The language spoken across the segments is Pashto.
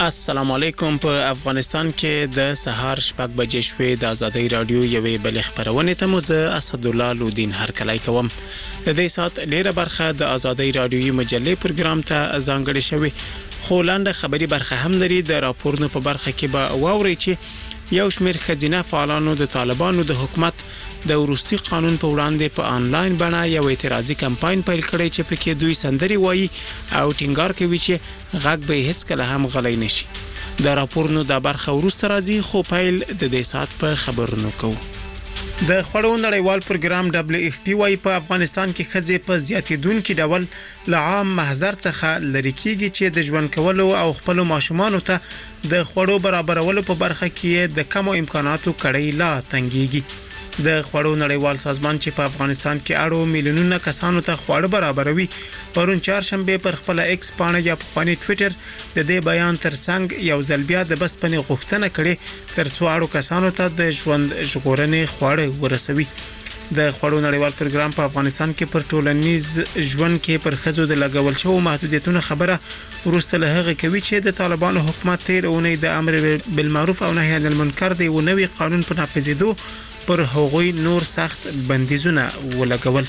السلام علیکم. په افغانستان کې د سهار شپږ بجې شوې د ازادي رادیو یوې بل خبرونه ته مزه اسد الله لودین هرکلی کوم. د دې سات ډیره برخه د ازادي رادیوي مجلې پروګرام ته ځانګړې شوې، خو لاندې خبري برخه هم لري. د راپورونو په برخه کې به واوري چې یو شمېر خزینه فعالانو د طالبانو د حکومت د وروستي قانون په وړاندې په انلاین بڼه یو اعتراضي کمپاین پیل کړی چې پکې دوی سندري وایي او ټینګار کوي چې غږ به هیڅ کله هم غلی نشي. د راپورونو د برخه وروسته راځي، خو پیل د دې سات په خبرونو کوو. د خړو نړیوال پروګرام WFP وايي په افغانستان کې خځې په زیاتیدونکو ډول له عام محضر څخه لری کیږي چې د ژوند کولو او خپل ماشومانو ته د خړو برابرولو په برخه کې د کمو امکاناتو کړۍ لا تنګيږي. د خړو نړیوال سازمان چې په افغانستان کې اړو میلیونونه کسانو ته خواړه برابروي پرون چهارشنبه پر خپل ایکس پاڼه یا په خاني ټوئیټر د دې بیان ترڅنګ یو ځل بیا د بسپنې غوښتنه کړې تر څو اړو کسانو ته د ژوند ژغورنې خواړه ورسوي. د خړو نړیوال پروګرام په افغانستان کې پر ټولنیز ژوند کې پر خزو د لګول شو محدودیتونو خبره ورسته له هغه کوي چې د طالبانو حکومت تیر اونۍ د امر بالمعروف او نهي عن المنکر دی و نوې قانون په نافذېدو پر هغوی نور سخت بندیزونه ولګول.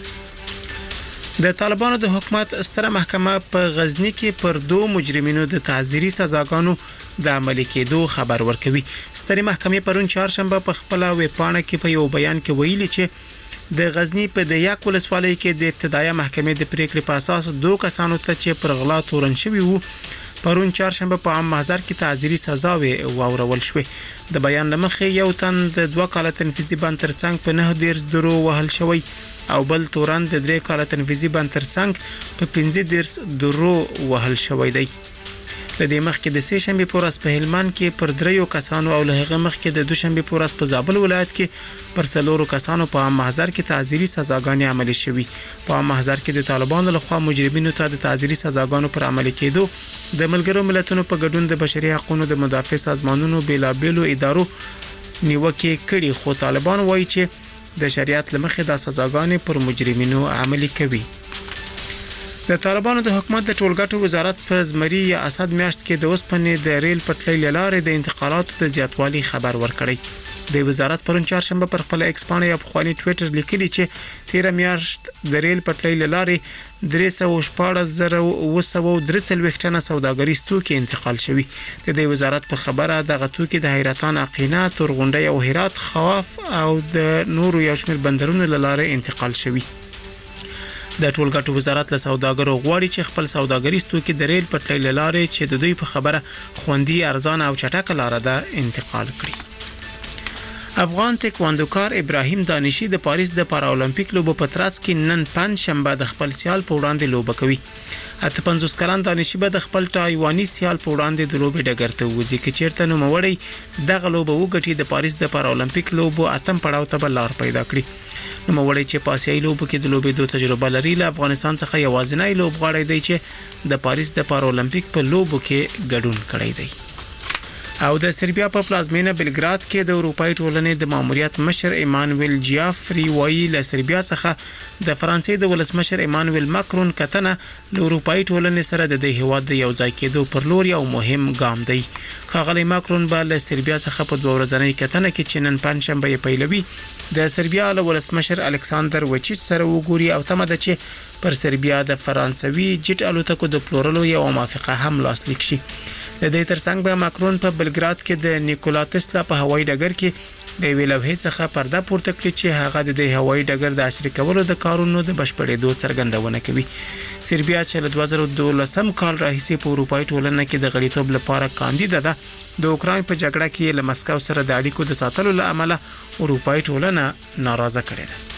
د طالبانو د حکومت ستره محکمه په غزنی کې پر دوه مجرمینو د تعزیري سزاګانو د عملي کېدو خبر ورکوي. ستره محکمه پرون چهارشنبه په خپل ویبپاڼه کې په یو بیان کې ویلي چې د غزنی په د یک ولسوالۍ کې د ابتدایي محکمې د پریکړې په اساس دوه کسانو ته چې پر غلا تورن شوی وو پرون چهارشنبه په عام محضر کې تعزیري سزا واورول شوې. د بیان لمخې یو تن د 2 کال تنفیذي بند ترڅنګ په 9 درو وهل شوی او بل تورن د 3 کال تنفیذي بند ترڅنګ په 15 درو وهل شوی دی. لدې مخکې د سه شنبه په ورځ په هلمند کې پر 3 کسانو او له هغه مخکې د دوشنبه په ورځ په زابل ولایت کې پر 4 کسانو په عام محضر کې تعزیري سزاګانې عملي شوې. په عام محضر کې د طالبانو لخوا مجرمینو ته د تعزیري سزاګانو پر عملي کېدو د ملګرو ملتونو په ګډون د بشري حقوقو د مدافع سازمانونو بیلابېلو ادارو نیوکه کړي، خو طالبان وایي چې د شریعت لمخې د سزاګانې پر مجرمینو عملي کوي. د طالبانو د حکومت د ټولګټو وزارت په زمري یا اسد میاشت کې د اوسپنې د ریل پټلۍ لارې د انتقالاتو د زیاتوالي خبر ورکړی. د وزارت پرون چهارشنبه پر خپل ایکس پاڼه یا په خاني ټوئیټر لیکلي چې 13 میاشت د ریل پټلۍ لارې 314,943 ټنه سوداګریز توکي انتقال شوي. د دې وزارت په خبره دغه توکي د حیرتان، عقینه، تورغونډۍ او هرات، خواف او د نورو یو شمېر بندرونو لاره انتقال شوي. د ټولګټو وزارت له سوداګرو غواړي چې خپل سوداګریز توکي د ریل پټلۍ لارې چې د دوی په خبره خوندي، ارزانه او چټکه لار ده انتقال کړي. افغان تکواندوکار ابراهیم دانشي د پاریس د پاراولمپیک لوبو په ترڅ کې نن پنځشنبه د خپل سیال په وړاندې لوبه کوي. 58 کلن دانشي به د خپل تایواني سیال په وړاندې د لوبې ډګر ته وځي چې چیرته نوموړی دغه لوبه وګټي. د پاریس د پاراولمپیک لوبو اتم پړاو ته لار پیدا کړي. نوموړی چې په آسیایي لوبو کې د لوبې دوه تجربه لري، له افغانستان څخه یوازینی لوبغاړی دی چې د پاریس د پاراولمپیک په لوبو کې ګډون کړی دی. او د سربیا په پلازمینه بلګراد کې د اروپای ټولنې د ماموریت مشر ایمانویل جیافری وایي له سربیا څخه د فرانسې د ولسمشر ایمانویل ماکرون کتنه له اروپای ټولنې سره د دې هیواد د یو ځای کېدو پر لور یو مهم ګام دی. ښاغلی ماکرون به له سربیا څخه په 2 ورځنۍ کتنه کې چې نن پنځشنبه یې پیلوي د سربیا له ولسمشر الکساندر وچیچ سره وګوري او تمه ده چې پر سربیا د فرانسوي جټ الوتکو د پلورلو یو موافقه هم لاسلیک شي. د دې ترڅنګ به ماکرون په بلګراد کې د نیکولا تسلا په هوایي ډګر کې د ویلو څخه پرده پورته کړي چې هغه د هوایي ډګر د عصري کولو د کارونو د بشپړېدو څرګندونه کوي. سربیا چې له 2012 کال راهیسې په اروپای ټولنه کې د غړیتوب لپاره کاندید ده، د اوکراین په جګړه کې له مسکو سره د اړیکو د ساتلو له امله اروپای ټولنه ناراضه کړې ده.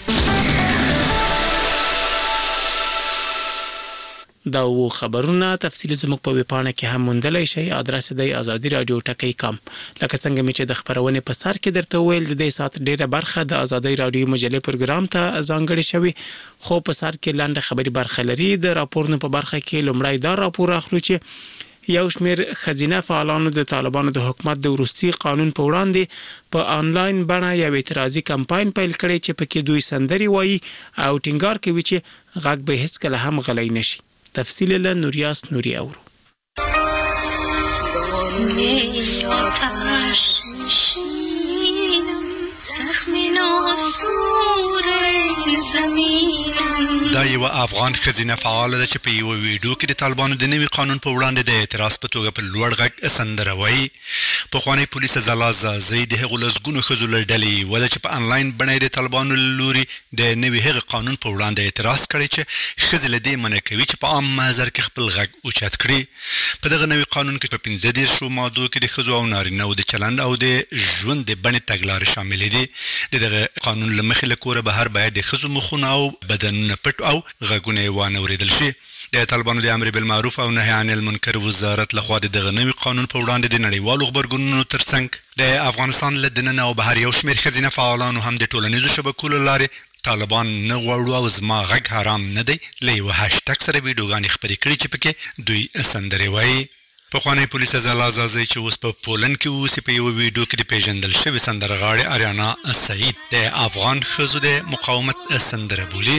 دا و خبرونه تفصیل زموږ په ویبپاڼه کې هم موندلای شئ. ادرس دی azadi.radio.com. لکه څنګه چې د خبرونه په سر کې درته ویل د دې سات ډیره برخه د ازادي رادیو مجلې پروګرام ته ځانګړې شوی، خو په سر کې لاندې خبري برخه لري. د راپورونو په برخه کې لومړی دا راپور اخلو چې یو شمېر خزینه فعالانو د طالبانو د حکومت د وروستي قانون په وړاندې په انلاین بڼه یو اعتراضي کمپاین پیل کړی چې پکې دوی سندري وایي او ټینګار کوي چې غږ به هیڅ کله هم غلی نشي. تفصیل له نوریاس نوري اورو. دا یو افغان ښځینه فعاله ده چې په یو ویډیو کې د طالبانو د نوي قانون په وړاندې د اعتراض په توګه په لوړ غږ سندره وایي. پخوانی پولیس زلا زازۍ د هغو لسګونو ښځو له ډلې وده چې په انلاین بڼه یې د طالبانو له لوري د نوي هغه قانون په وړاندې اعتراض کړی چې ښځې له دې منع کوي چې په عام محضر کې خپل غږ اوچت کړي. په دغه نوي قانون کې په 15 مادو کې د ښځو او نارینه‌و د چلند او د ژوند د بڼې تګلارې شاملې دي. د دغه قانون له مخې له کوره بهر باید د ښځو مخونه او بدنونه پټ او غږونه یې وانه اورېدل شي. د طالبانو د امر بالمعروف او نهي عن المنکر وزارت لخوا د دغه نوي قانون په وړاندې د نړیوالو غبرګونونو ترڅنګ د افغانستان له دننه او بهر یو شمېر ښځینه فعالانو هم د ټولنیزو شبکو له لارې طالبان نه غواړو او زما غږ حرام نه دی له یوه هشتګ سره ویډیوګانې خپرې کړي چې پکې دوی سندرې وایي. پخوانی پولیس زلا زازۍ چې اوس په پولند کې اوسي په یو ویډیو کې د پیژندل شوې سندرغاړې اریانا سعید د افغان ښځو د مقاومت سندره بولي.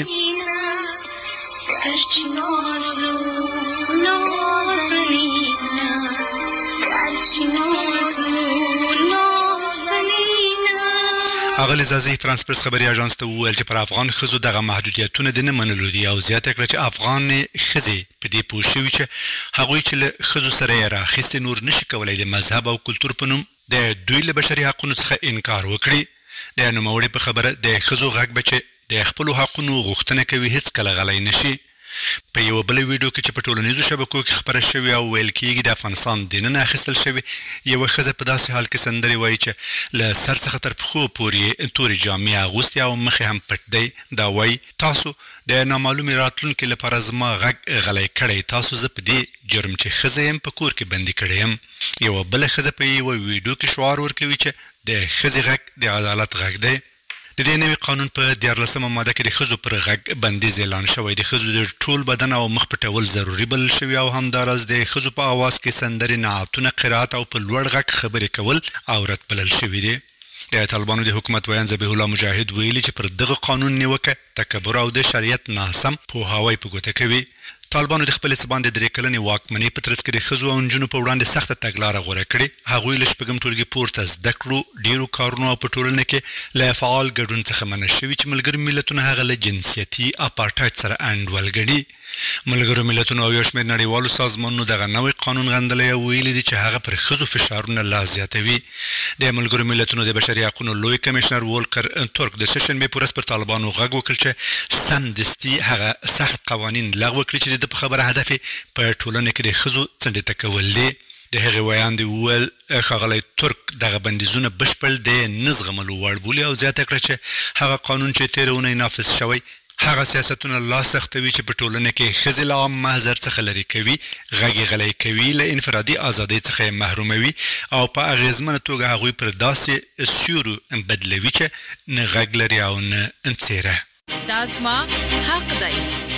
اغلی زازۍ فرانس پرس خبري اژانس ته وویل چې پر افغان ښځو دغه محدودیتونه د نه منلو دي او زیاته کړه چې افغان ښځې په دې پوه شوي چې هغوی چې له ښځو سره یې راخیستې نور نشي کولی د مذهب او کلتور په نوم د دوی له بشري حقونو څخه انکار وکړي. د نوموړي په خبره د ښځو غږ به چې د خپلو حقونو غوښتنه کوي هیڅکله غلی نشي. په یو بل ویډیو کې چې په ټولنیزو شبکو کې خبره شوې او ویل کېږي د افغانستان دننه اخیستل شوې یوه ښځه په داسې حال کې سندرې وایي چې له سر څخه تر پښو پورې تورې جامې اغوستې او مخې هم پټ دی. دا وایي تاسو د نامعلومې راتلونکي لپاره زما غږ غلی کړی، تاسو زه په دې جرم چې ښځه یم په کور کې بندي کړی یم. یوه بله ښځه په یوه ویډیو کې شعار ورکوي چې د ښځې غږ د عدالت غږ دی. د دې نوي قانون په 14مه ماده کې د ښځو پر غږ بندیز اعلان شوی. د ښځو د ټول بدن او مخ پټول ضروري بلل شوي او همداراز د ښځو په اواز کې سندرې، نعتونه، قرائت او په لوړ غږ خبرې کول عورت بلل شوي دي. د طالبانو د حکومت ویان ذبیح الله مجاهد ویلي چې پر دغه قانون نیوکه تکبر او د شریعت ناسم پوهاوی په ګوته کوي. طالبانو د خپل څه باندې 3 کلنې واکمنۍ په ترڅ کې د ښځو او نجونو په وړاندې سخته تګلاره غوره کړې. هغوی له 8 ټولګي پورته زده کړو، ډیرو کارونو او په ټولنه کې له فعال ګډون څخه منع شوي چې ملګري ملتونه هغه له جنسیتي اپارټایډ سره انډول ګڼي. ملګرو ملتونو او یو شمېر نړیوالو سازمانونو دغه نوی قانون غندلی او ویلي دي چې هغه پر ښځو فشارونه لا زیاتوي. د ملګرو ملتونو د بشري حقونو لوی کمیشنر وولکر تورک د سه‌شنبې په ورځ پر طالبانو غږ وکړ چې سمدستي هغه سخت قوانین لغوه کړي چې د په خبره هدف په ټولنه کې د ښځو څنډې ته کول دي. د هغې ویان دی وویل ښاغلی ترک دغه بندیزونه بشپړ د نه زغملو وړ بولي او زیاته کړه چې هغه قانون چې تېره اونۍ نافذ شوی هغه سیاستونه لا سختوي چې په ټولنه کې ښځې له عام محضر څخه لرې کوي، غږ یې غلی کوي، له انفرادي ازادۍ څخه یې محروموي او په اغېزمنه توګه هغوی پر داسې سیورو بدلوي چې نه غږ لري او نه څېره. دا زما حق دی.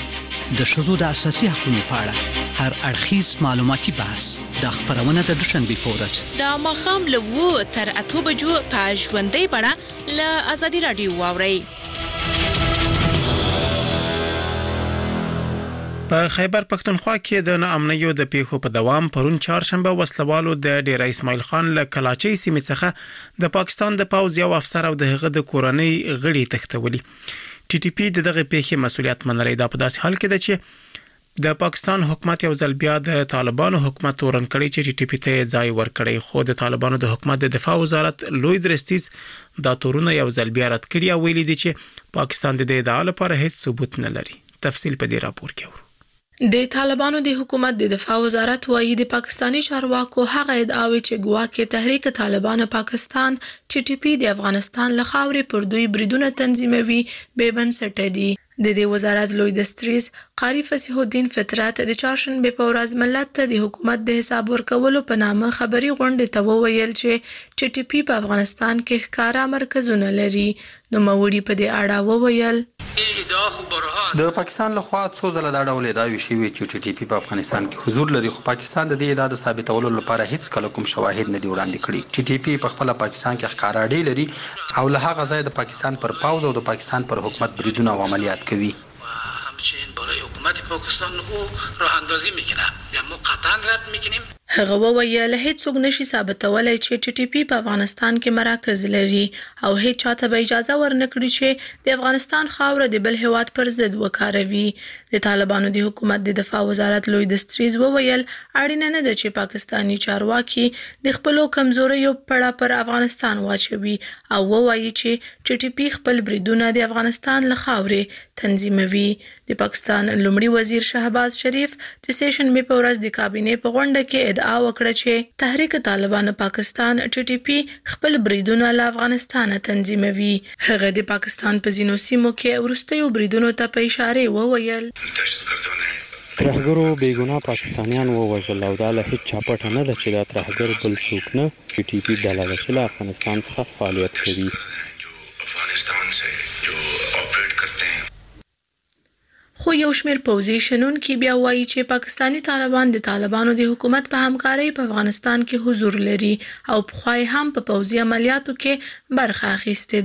د ښځو د اساسي حقونو په اړه هر اړخیز معلوماتي بحث دا خپرونه د دوشنبې په ورځ د ماښام له 7 تر 8 بجو په ژوندۍ بڼه له ازادي راډیو واورئ. په خیبر پښتونخوا کې د ناامنیو د پیښو په دوام پرون چهارشنبه وسلوالو د ډیره اسماعیل خان له کلاچۍ سیمې څخه د پاکستان د پوځ یو افسر او د هغه د کورنۍ غړي تښتولي. ټي ټي پی دغه پیښې مسؤلیت منلی. دا په داسې حال کې ده چې د پاکستان حکومت یو ځل بیا د طالبانو حکومت تورن کړی چې ټي ټي پی ته ځای ورکړی، خو د طالبانو د حکومت د دفاع وزارت لوی درستیز دا تورونه یو ځل بیا رد کړي او ویلي دي چې پاکستان د دې ادعا لپاره هیڅ ثبوت نه لري. تفصیل په دې راپور کې اورو. د طالبانو د حکومت د دفاع وزارت وایي د پاکستانی چارواکو هغه ادعاوې چې ګواکې تحریک طالبان پاکستان ټي ټي پی د افغانستان له خاورې پر دوی بریدونه تنظیموي بې بنسټه دي. د دې وزارت لوی دستریز قاری فصیح الدین فطرت د چهارشنبې په ورځ ملت ته د حکومت د حساب ورکولو په نامه خبري غونډې ته وویل چې ټي ټي پی په افغانستان کې ښکارا مرکزونه لري. نوموړي په دې اړه وویل د پاکستان لخوا څو ځله دا ډول ادعاوې شوي چې ټي ټي پی په افغانستان کې حضور لري، خو پاکستان د دې ادعا د ثابتولو لپاره هیڅ کله کوم شواهد نه دی وړاندې کړي. ټي ټي پی په خپل پاکستان کې ښکارا اډې لري او له هغه ځای د پاکستان پر پوځ او د پاکستان پر حکومت بریدونه او عملیات کوي. همچنین برای حکومت پاکستان او راه اندازی میکنه یا ما قطعا رد میکنیم. هغه وویل هیڅوک نشي ثابتولای چې ټي ټي پی په افغانستان کې مراکز لري او هیڅ چاته به اجازه ورنکړي چې د افغانستان خاوره د بل هیواد پر ضد وکاروي. د طالبانو د حکومت د دفاع وزارت لوی دستریز وویل اړینه نه ده چې پاکستانی چارواکي د خپل کمزوریو پړه پر افغانستان واچوي او ووایي چې ټي ټي پی خپل بریدونه د افغانستان له خاورې تنظیموي. د پاکستان لومړي وزیر شهباز شریف د سیشنبه په ورځ د کابینې په غونډه کې ادعا وکړه چې تحریک طالبان پاکستان ټي ټي پی خپل بریدونه له افغانستان تنظیموي. هغه د پاکستان په ځینو سیمو کې وروستیو بریدونو ته په اشاره وویل ترهګرو بیګناه پاکستانیان ووژل او دا له هیڅ چا پټه نه ده چې دا ترهګر بل څوک نه ټي ټي پی ډله ده چې له افغانستان څخه فعالیت کوي. خو یو شمېر پوځي شنونکي بیا وایي چې پاکستانی طالبان د طالبانو د حکومت په همکارۍ په افغانستان کې حضور لري او پخوا هم په پوځي عملیاتو کې برخه اخیستې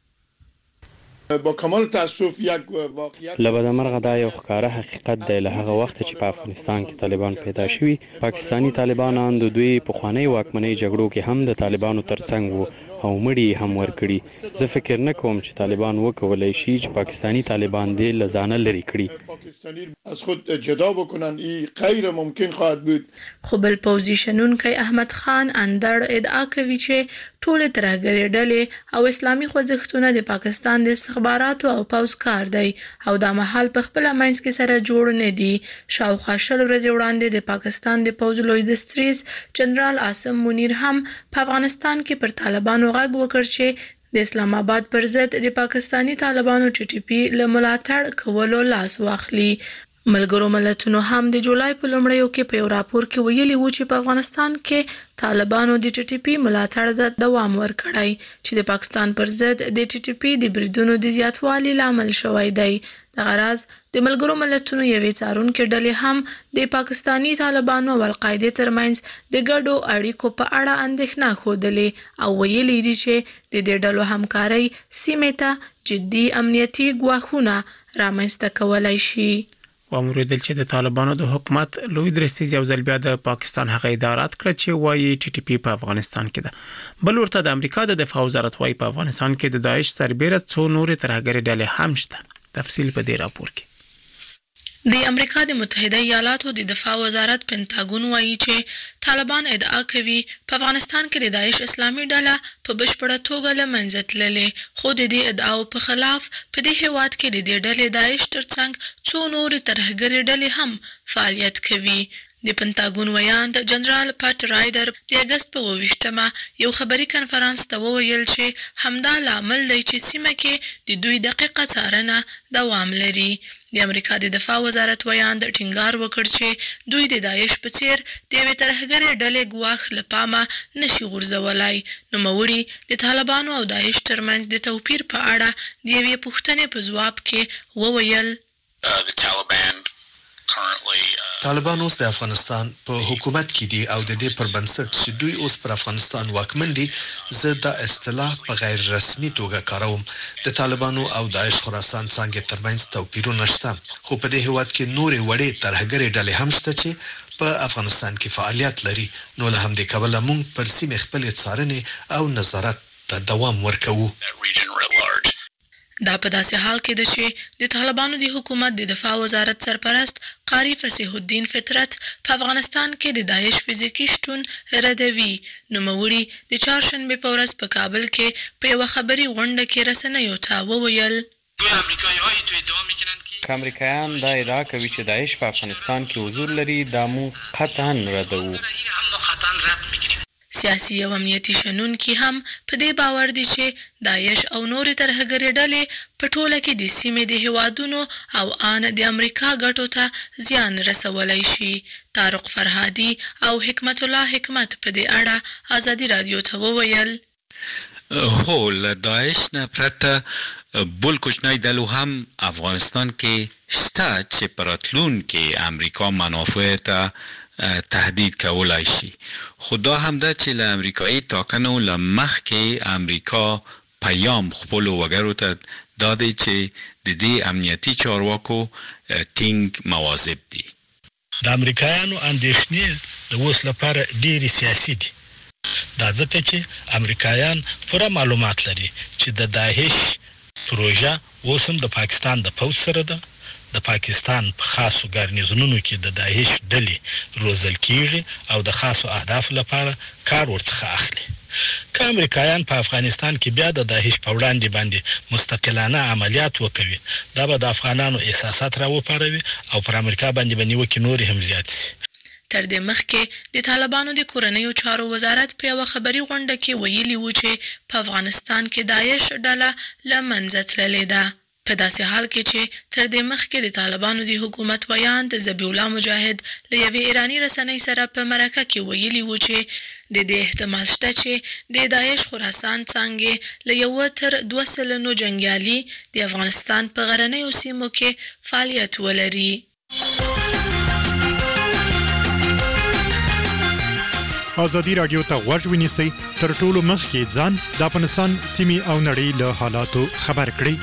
ده. با کمال تاسف یک واقعیت لبدمرغه دا یو ښکاره حقیقت دی. له هغه وخت چې په افغانستان کې طالبان پیدا شوي پاکستانی طالبانان د دوی پخوانی واکمنۍ جګړو کې هم د طالبانو ترڅنګ وو او مړي هم ورکړي. زه فکر نه کوم چې طالبان وکولای شي چې پاکستانی طالبان دې له ځانه لرې کړي. پاکستانی از خود جدا بکنن این غیر ممکن خواهد بود. خو بل پوځي شنونکی احمد خان اندړ ادعا کوي چې ټول ترهګري ډلې او اسلامي خوځښتونه د پاکستان د استخباراتو او پوځ کار دی او دا مهال په خپل منځ کې سره جوړ نه دي. شاوخوا 20 ورځې وړاندې د پاکستان د پوځ لوی دستریز جنرال عاصم منیر هم په افغانستان کې پر طالبانو غږ وکړ چې د اسلام آباد پر ضد د پاکستانی طالبانو ټي ټي پی له ملاتړ کولو لاس واخلي. ملګرو ملتونو هم د جولای په لومړیو کې په یو راپور کې ویلي و چې په افغانستان کې طالبانو د ټي ټي پی ملاتړ د دوام ورکړی چې د پاکستان پر ضد د ټي ټي پی د بریدونو د زیاتوالي لامل شوی دی. د غرض د ملګرو ملتونو یوې څارونکې ډلې هم د پاکستانی طالبانو او القاعده ترمنځ د ګډو اړیکو په اړه اندېښنه ښودلې او ویلي دي چې د دې ډلو همکاري سیمې ته جدي امنیتي ګواښونه رامنځته کولای شي. وموریدل چې د طالبانو د حکومت لوی درستیز یو ځل بیا د پاکستان هغه ادارات کړ چې وایي ټي ټي پی په افغانستان کې ده. بل ورته د امریکا د دفاع وزارت وایي په افغانستان کې د داعش سربېره څو نور ترهګري ډلې هم شته. تفصیل په دې راپور کې. د امریکا د متحده ایالاتو د دفاع وزارت پینټاګون وایي چې طالبان ادعا کوي په افغانستان کې د داعش اسلامي ډله په بشپړه توګه له منځه تللې، خو د دې ادعاو په خلاف په دې هیواد کې د دې ډلې داعش ترڅنګ څو نور ترهګري ډلې هم فعالیت کوي. د پینټاګون ویاند جنرال پټ رایډر د اگست په 28مه یو خبري کنفرانس ته وویل چې همدا لامل دی چې سیمه کې د دوی دقیقه څارنه دوام لري. د امریکا د دفاع وزارت ویاند ټینګار وکړ چې دوی د داعش په څیر د یوې ترهګرې ډلې ګواښ له پامه نشي غورځولای. نوموړي د طالبانو او داعش ترمنځ د توپیر په اړه د یوې پوښتنې په ځواب کې وویل طالبان اوس د افغانستان په حکومت کې دي او د دې پر بنسټ چې دوی اوس پر افغانستان واکمن دي زه دا اصطلاح په غیر رسمي توګه کاروم. د طالبانو او داعش خراسان څنګه ترمنځ توپیرونه شته، خو په دې هیواد کې نورې وړې ترهګرې ډلې هم شته چې په افغانستان کې فعالیت لري. نو له همدې کبله موږ پر سیمې خپلې څارنې او نظارت ته دوام ورکوو. دا په داسې حال کې ده چې د طالبانو د حکومت د دفاع وزارت سرپرست قاری فصیح الدین فطرت په افغانستان کې د داعش فزیکی شتون ردوي. نوموړي د چهارشنبه په ورځ په کابل کې په یوه خبري غونډه کې رسنیو ته وویل که امریکایان دا ادعا کوي چې داعش په افغانستان کې حضور لري دا موږ قطعا ردوو. سیاسي او امنیتي شنونکي هم په دې باور دي چې داعش او نورې ترهګرې ډلې په ټوله کې د سیمې د هیوادونو او آن د امریکا ګټو ته زیان رسولی شي. طارق فرهادي او حکمت الله حکمت په دې اړه ازادي رادیو ته وویل هو له داعش نه پرته بل کوچنی ډلو هم افغانستان کې شته چې په راتلونکي امریکا منافع ته تهدید کولای شي. خو دا هم ده چې له امریکایي ټاکنو له مخکې امریکا پیام خپلو وګړو ته دادی چې د دې امنیتي چارواکو ټینګ مواظب دي. د امریکایانو اندېښنې د اوس لپاره ډېری سیاسي دي. دا ځکه چې امریکایان پوره معلومات لري چې د داعش پروژه اوس هم د پاکستان د پوځ سره ده. د پاکستان په خاصو ګارنیزونونو کې د داعش ډلې روزل کیږي او د خاصو اهدافو لپاره کار ورڅخه اخلي. که امریکایان په افغانستان کې بیا د داعش په وړاندې باندې مستقلانه عملیات وکوي، دا به د افغانانو احساسات راوپاروي او پر امریکا باندې به نیوکې نورې هم زیاتې شي. تر دې مخکې د طالبانو د کورنیو چارو وزارت په یوه خبري غونډه کې ویلي و چې په افغانستان کې داعش ډله له منځه تللې ده. په داسې حال کې چې تر دې مخکې د طالبانو د حکومت ویان د ذبیح الله مجاهد له یوې ایراني رسنۍ سره په مرکه کې ویلي و چې د دې احتمال شته چې د داعش خراسان څانګې له 1 تر 2 سلنو جنګیالي د افغانستان په غرنیو سیمو کې فعالیت ولري. ازادي رادیو ته غوږ ونیسئ تر ټولو مخکې ځان د افغانستان سیمې او نړۍ له حالاتو خبر کړئ.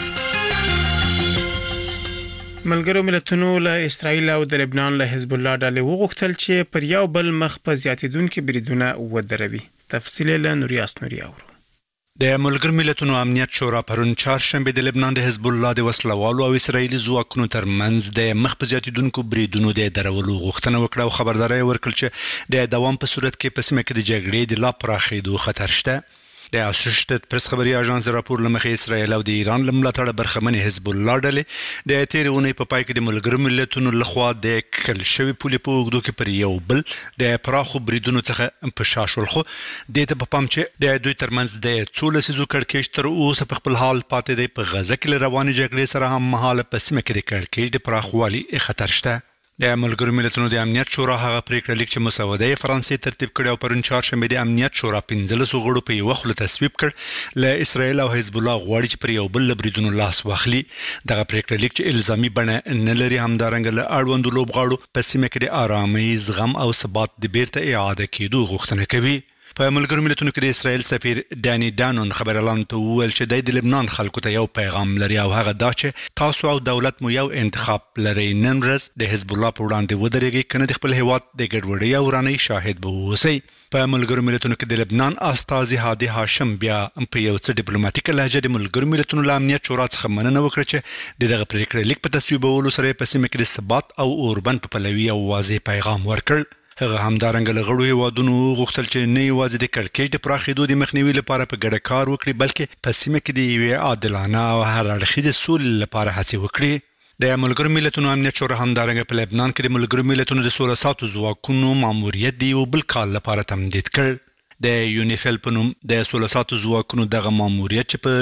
ملګرو ملتونو له اسرائیل او د لبنان له حزب الله ډلې وغوښتل چې پر یو بل مخ په زیاتیدونکو بریدونه ودروي. تفصیل له نوریاس نوري اورو. د ملګرو ملتونو امنیت شورا پرون چهارشنبه د لبنان د حزب الله د وسلوالو او اسرایلی ځواکونو ترمنځ د مخ په زیاتیدونکو بریدونو د درولو غوښتنه وکړه او خبرداري ورکړه چې د دوام په صورت کې په سیمه کې د جګړې د لا پراخېدو خطر شته. د اسوسییټډ پریس خبري اژانس د راپور لمخې اسرائیل او د ایران لملاتړ برخمنې حزب الله ډلې د تیرونې په پای کې د ملګرو ملتونو لخوا د کل شوی پولې په وګړو کې پر یو بل د پراخو بریدونو څخه په شاشول خو د ته په پام چې د دوی ترمنځ د 14 کړکېچ تر اوسه په خپل حال پاتې دی. په غزه کې روانې جګړې سره هم مهاله په سیمه کې د کړکېچ د پراخوالي خطر شته. د ملګرو ملتونو د امنیت شورا هغه پریکړه لیک چې مسوده فرانسې ترتیب کړی او پرون چهارشنبه د امنیت شورا 15 غړو په یو خله تصویب کړ له اسرائیل او حزب الله غواړي چې پر یو بل بریدونو لاس واخلي. دغه پریکړه لیک چې الزامي بڼه نه لري همدارنګ له اړوندو لوبغاړو په سیمه کې د آرامۍ، زغم او ثبات د بیرته اعاده کېدو غوښتنه کوي. په ملګرو ملتونو کې د اسرائیل سفیر دانی دانون خبرلان ته وویل چې د لبنان خلکو ته یو پیغام لري او هغه دا چې تاسو او دولت مو یو انتخاب لري. نن ورځ د حزب الله په وړاندې ودرېږي کنه د خپل هیواد د ګډوډۍ او ورانۍ شاهد به اوسئ. په ملګرو ملتونو کې د لبنان استازي هادي هاشم بیا په یو څه ډیپلوماټیک لهجه د ملګرو ملتونو له امنیت شورا څخه مننه وکړه چې دغه پریکړه لیک په تصویبولو سره په سیمه کې د ثبات او اوربند په پلوي او واضح پیغام ورکړ. هغه همدارنګه له غړو هیوادونو غوښتل چې نه یوازې د کړکېچ د پراخېدو د مخنیوي لپاره په ګډه کار وکړي بلکې په سیمه کې د یوې عادلانه او هر اړخیزې سولې لپاره هڅې وکړي. د ملګرو ملتونو امنیت شورا همدارنګه په لبنان کې د ملګرو ملتونو د 16 ساعتو ځواکونو ماموریت د یو بل کال لپاره تمدید کړ. د یونیفیل په نوم د 16 ساعتو ځواکونو دغه ماموریت چې په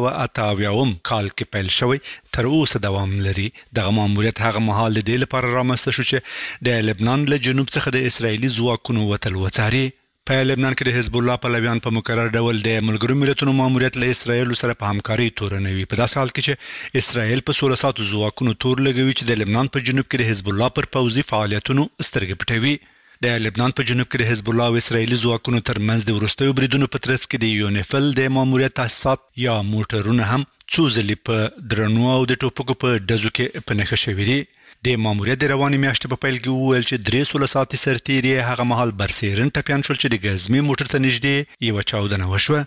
1988 کال کې پیل شوی تر اوسه دوام لري. دغه ماموریت هغه مهال د دې لپاره رامنځته شو چې د لبنان له جنوب څخه د اسرایلی ځواکونو وتل وڅاري. په لبنان کې د حزب الله پلویان په مکرر ډول د ملګرو ملتونو ماموریت له اسرایل سره په همکاري تورنوي. په داسې حال کې چې اسرایل په 16 ساعتو ځواکونو تور لګوي چې د لبنان په جنوب کې د حزب الله پر پوځي فعالیتونو سترګې پټوي. د لبنان په جنوب کې د حزب الله او اسرایلی ځواکونو ترمنځ د وروستیو بریدونو په ترڅ کې د یونیفیل د ماموریت تاسیسات یا موټرونه هم څو ځلې په درنو او د ټوپکو په ډزو کې په نښه شوي دي. د ماموریت د روانې میاشتې په پیل کې وویل چې 3 ساعتې سرتیري هغه مهال برسېرن ټپیان شول چې د ګزمې موټر ته نږدې یوه چاودنه وشوه.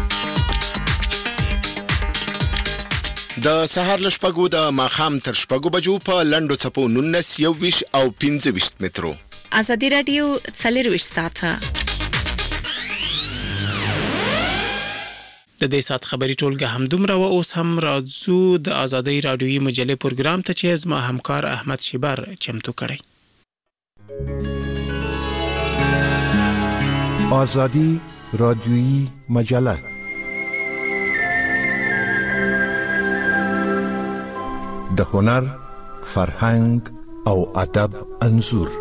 د سهار له شپږو د ماښام تر شپږو بجو په لنډو څپو 19 21 او 25 مترو. ازادي رادیو 24 ساعته د دې سات خبري ټولګه هم دومره و اوس هم راځو د ازادي رادیوي مجلې پروګرام ته چې زما همکار احمد شیبر چمتو کړی. ازادي رادیوي مجله د هنر، فرهنګ او ادب انځور.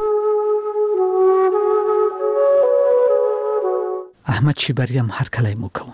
احمد شیبریم هر کله مو کوم.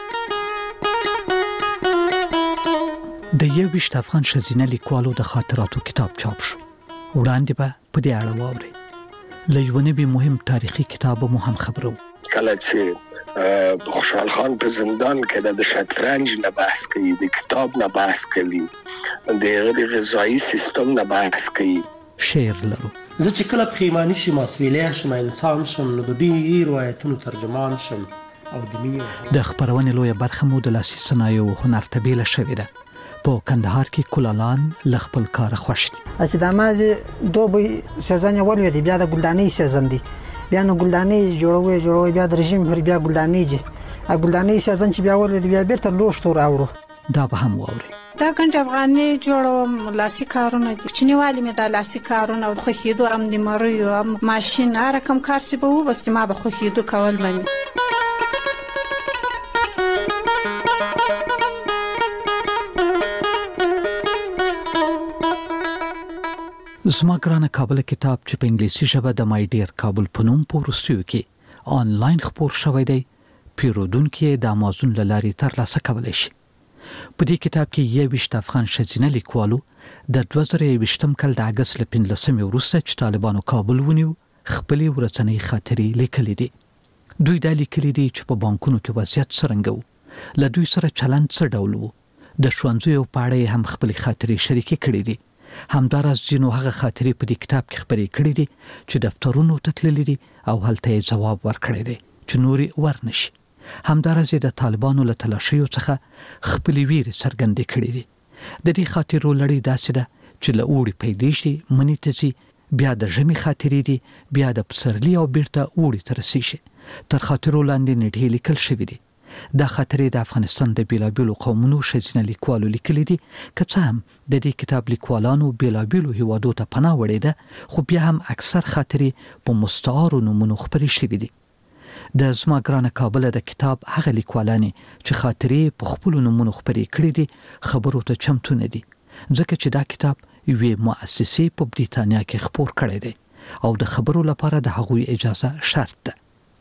د 21 افغان ښځینه لیکوالو د خاطراتو کتاب چاپ شو. وړاندې به په دې اړه واورئ. له یو نوي مهم تاریخي کتاب مو هم خبرو. کله چې خوشحال خان په زندان کې د شطرنج نه بحث کوي، د کتاب نه بحث کوي، د غذایی سیستم نه بحث کوي، شعر لرو. زه چې کله پښیماني شم اسویلی شم انسان شم نو د دې روایتونو ترجمان شم او د مینې د خپرونې لویه برخه مو د لاسي صنایعو هنر ته بیله شوې ده. په کندهار کې کولالان له خپل کاره خوښ دي. چې د مازې دوبی سیزن اول دی بیا د ګلدانۍ سیزن دی بیا نو ګلدانۍ جوړوي بیا د رژیم پر بیا ګلدانۍ دي ګلدانۍ سیزن چې بیا ول دی بیا بیرته لوښتو راوړو. دا به هم واوري. دا ګنټ افغاني جوړوم لاسي کارونه دي چنیوالي مې د لاسي کارونه او خوښیدو هم د مریو هم ماشین هر کوم کار چې به و بس کې ما به خوښیدو کول باندې. زما ګرانه کابل کتاب چې په انګلیسي ژبه د مای ډیر کابل په نوم په روسیو کې آنلاین خپور شوی دی پیرودونکو د امازون له لارې ترلاسه کولی شي. په دې کتاب کې 21 افغان ښځینه لیکوالو د 2021 کال د اگست له 15 وروسته چې طالبانو کابل ونیو خپل ورځنی خاطرې لیکلې دي. دوی دا لیکلي دي چې په بانکونو کې وضعیت څرنګه و، له دوی سره چلند څه ډول و، د ښوونځیو په اړه هم خپل خاطرې شریکې کړې دي. همداراز ځینو هغه خاطرې په دې کتاب کې خبرې کړې دي چې دفترونو ته تللي دي او هلته یې ځواب ورکړی دی چې نورې ورنشي. همداراز د طالبانو له تلاشیو څخه خپل ویرې څرګندې کړې دي. د دې خاطرو لړۍ داسې ده چې له اوړي پیلېږي مني ته ځي بیا د ژمي خاطرې دي بیا د پسرلي او بیرته اوړي ته رسیږي. تر خاطرو لاندې نیټې لیکل شوي دي. دا خاطرې د افغانستان د بیلابیلو قومونو ښځینه لیکوالو لیکلي دي. که څه هم د دې کتاب لیکوالانو بیلابیلو هیوادو ته پناه وړې ده خو بیا هم اکثر خاطرې په مستعارو نومونو خپرې شوي دي. د زما ګرانه کابل د کتاب هغه لیکوالانې چې خاطرې په خپلو نومونو خپرې کړې دي خبرو ته چمتو نه دي ځکه چې دا کتاب یوې مؤسسې په بریتانیا کې خپور کړی دی او د خبرو لپاره د هغوی اجازه شرط ده.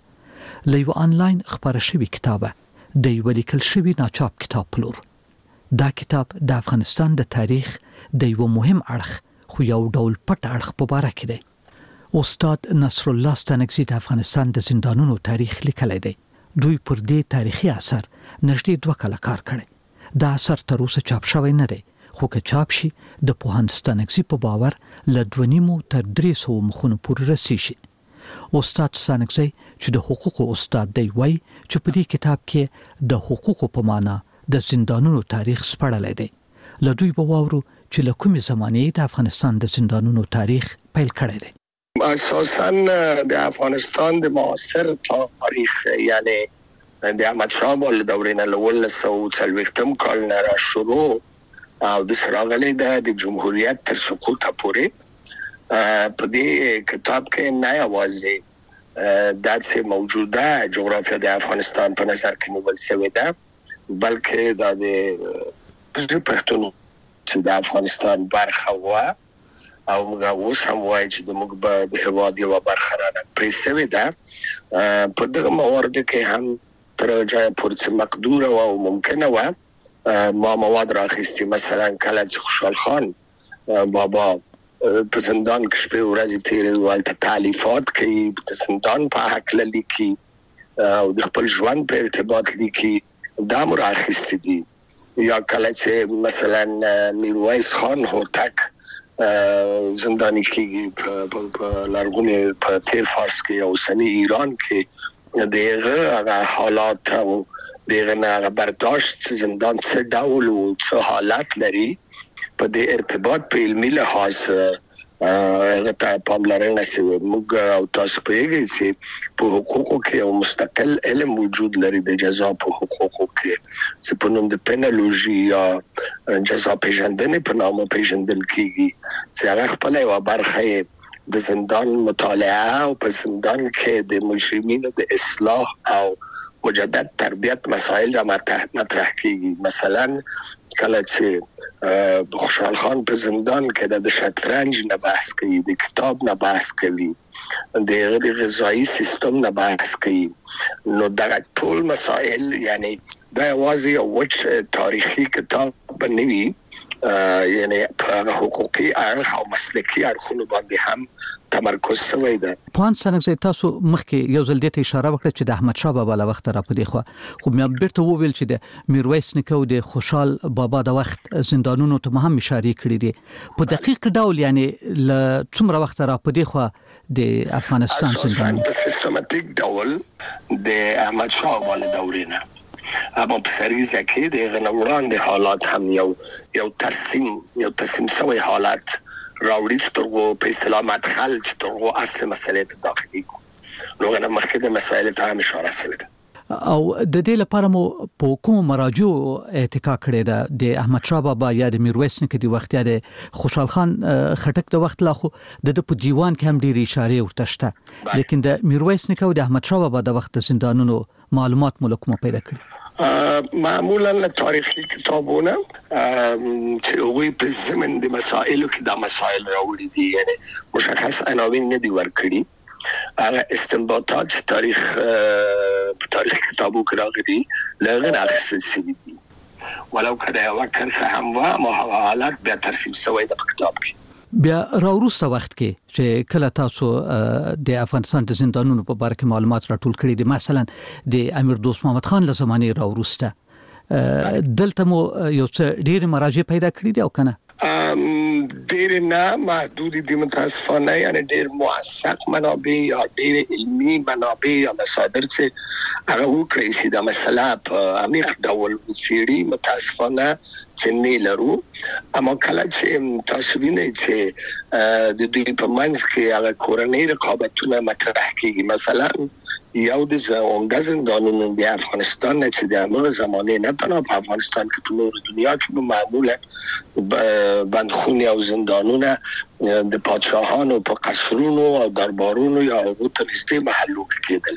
له یو آنلاین خپاره شوي کتابه د یو لیکل شوي ناچاپ کتاب پلور. دا کتاب د افغانستان د تاریخ د یو مهم اړخ خو یو ډول پټ اړخ په باره کې دی. استاد نصر الله ستانکزي د افغانستان د زندانونو تاریخ لیکلی دی. دوی پر دې تاریخي اثر نږدې 2 کاله کار کړی. دا اثر تر اوسه چاپ شوی نه دی خو که چاپ شي د پوهاند ستانکزي په باور له 2.5 تر 300 مخونو پورې رسیږي. استاد ستانکزي چې د حقوقو استاد دی وایي چې په دې کتاب کې د حقوقو په معنا د زندانونو تاریخ سپړلی دی. له دوی به واورو چې له کومې زمانې د افغانستان د زندانونو تاریخ پیل کړی دی. اساساً د افغانستان د معاصر تاریخ یعنی د احمد شاه بابا له دورې نه له 1940 کال نه را شروع او د سراغلي د جمهوریت تر سقوط پورې په دې کتاب کې نه یوازې داسې موجوده جغرافیه د افغانستان په نظر کې نیول شوې ده بلکې د پښتون چې د افغانستان برخه و او موږ اوس هم وایو چې موږ به د هېواد یوه برخه رانه پرې شوې ده. په دغه موارد کې هم تر جایه پورې چې مقدوره او ممکنه وه ما مواد راخیستي مثلا کله چې خوشحال خان بابا په زندان کې شپې ورځې تېروي هلته تالیفات کوي د زندان په هکله لیکي او د خپل ژوند په ارتباط لیکي دا مو راخیستي دي. یا کله چې مثلا میرویس خان هوتک زندانی کېږي په لرغوني په تیر فارس کې او اوسني ایران کې دغه هغه حالات او دغه نه برداشت زندان څه ډول او څه حالت لري په دې ارتباط په علمي لحاظ هغه ته پاملرنه شوې. موږ او تاسو په یوه چې په حقوقو کې یو مستقل علم وجود لري د جزا په حقوقو کې چې په نوم د پینالوژي یا جزا پیژندنې په نامه پیژندل کېږي چې هغه خپله یوه برخه د زندان مطالعه او په زندان کې د مجرمینو د اصلاح او مجدد تربیت مسائل را مطرح کېږي. مثلا کله چې خوشحال خان په زندان کې د شطرنج نه بحث کوي د کتاب نه بحث کوي د غذایی سیستم نه بحث کوي نو دغه ټول مسائل یعنی دا یوازې یو وچ تاریخي کتاب نه وي یعنی په حقوقي اړخ او مسلکي اړخونو باندې هم تمرکز شوی دی. پوهاند سنګزی تاسو مخکې یو ځل د اشاره وکړه چې د احمد شاه بابا له وخت را پدې خو مې بیرته وویل چې د میرویس نیکه او د خوشحال بابا د وخت زندانونو ته هم اشاره کړې دي په دقیق ډول یعنی ل څومره وخت را پدې خو د افغانستان زندانونو په سیستماتیک ډول د احمد شاه بابا له دورې نه اما په سریزه کې د غنوړاندې حالات هم یو ترسیم شوی حالات راوړي چې ترغو په اصطلاح مدخل چې ترغو اصل مسئله ته داخلي کو نو غواړم مخکې د مسایل ته هم اشاره شوې ده او د دې لپاره مو په کوم مراجع اتکا کړی ده د احمد شاه بابا یا د میرویس نیکه د وخت یا د خوشحال خان خټک د وخت لا خو د په دیوان کې هم ډېری اشاره ورته شته لیکن د میرویس نیکه او د احمد شاه بابا د وخت زندانونو معلومات ملکمو پیدا کړی معمولا تاریخي کتابونه چې وی په زمن د مسائلو کې د مسائل راوړي دي یعنی مشخص عناوین نه دي ورکړي هغه استنباطات تاریخ کتابو کې راغلي لغه اخیستل شوي دي ولو کدا یو کرخه هم وا ما حالات بیا ترسیم شوی د کتاب کې بیا راوروسته وخت کې چې کله تاسو د افغانستان د زندانونو په اړه معلومات راټول کړي دي مثلا د امیر دوست محمد خان له زمانه راوروسته دلته مو یو څه ډیر مراجع پیدا کړي دي او کنه ډیر نه محدود دي متاسفانه یعنی ډیر موثق منابع یا ډیر علمي منابع یا مصادر چې هغه وکړي چې د مسله په عمیق ډول وڅېړي متاسفانه چې نه لرو اما کله چې تاسو وینئ چې د دوی په منځ کې هغه کورنۍ رقابتونه مطرح کیږي مثلا یو د عمده زندانونو د افغانستان نه چې د هغه زمانه نه تنها په افغانستان کې په نور دنیا کې معمولا بندخونه او زندانونه د پادشاهانو په قصرونو او دربارونو یا هغو ته نږدې محلو کېدل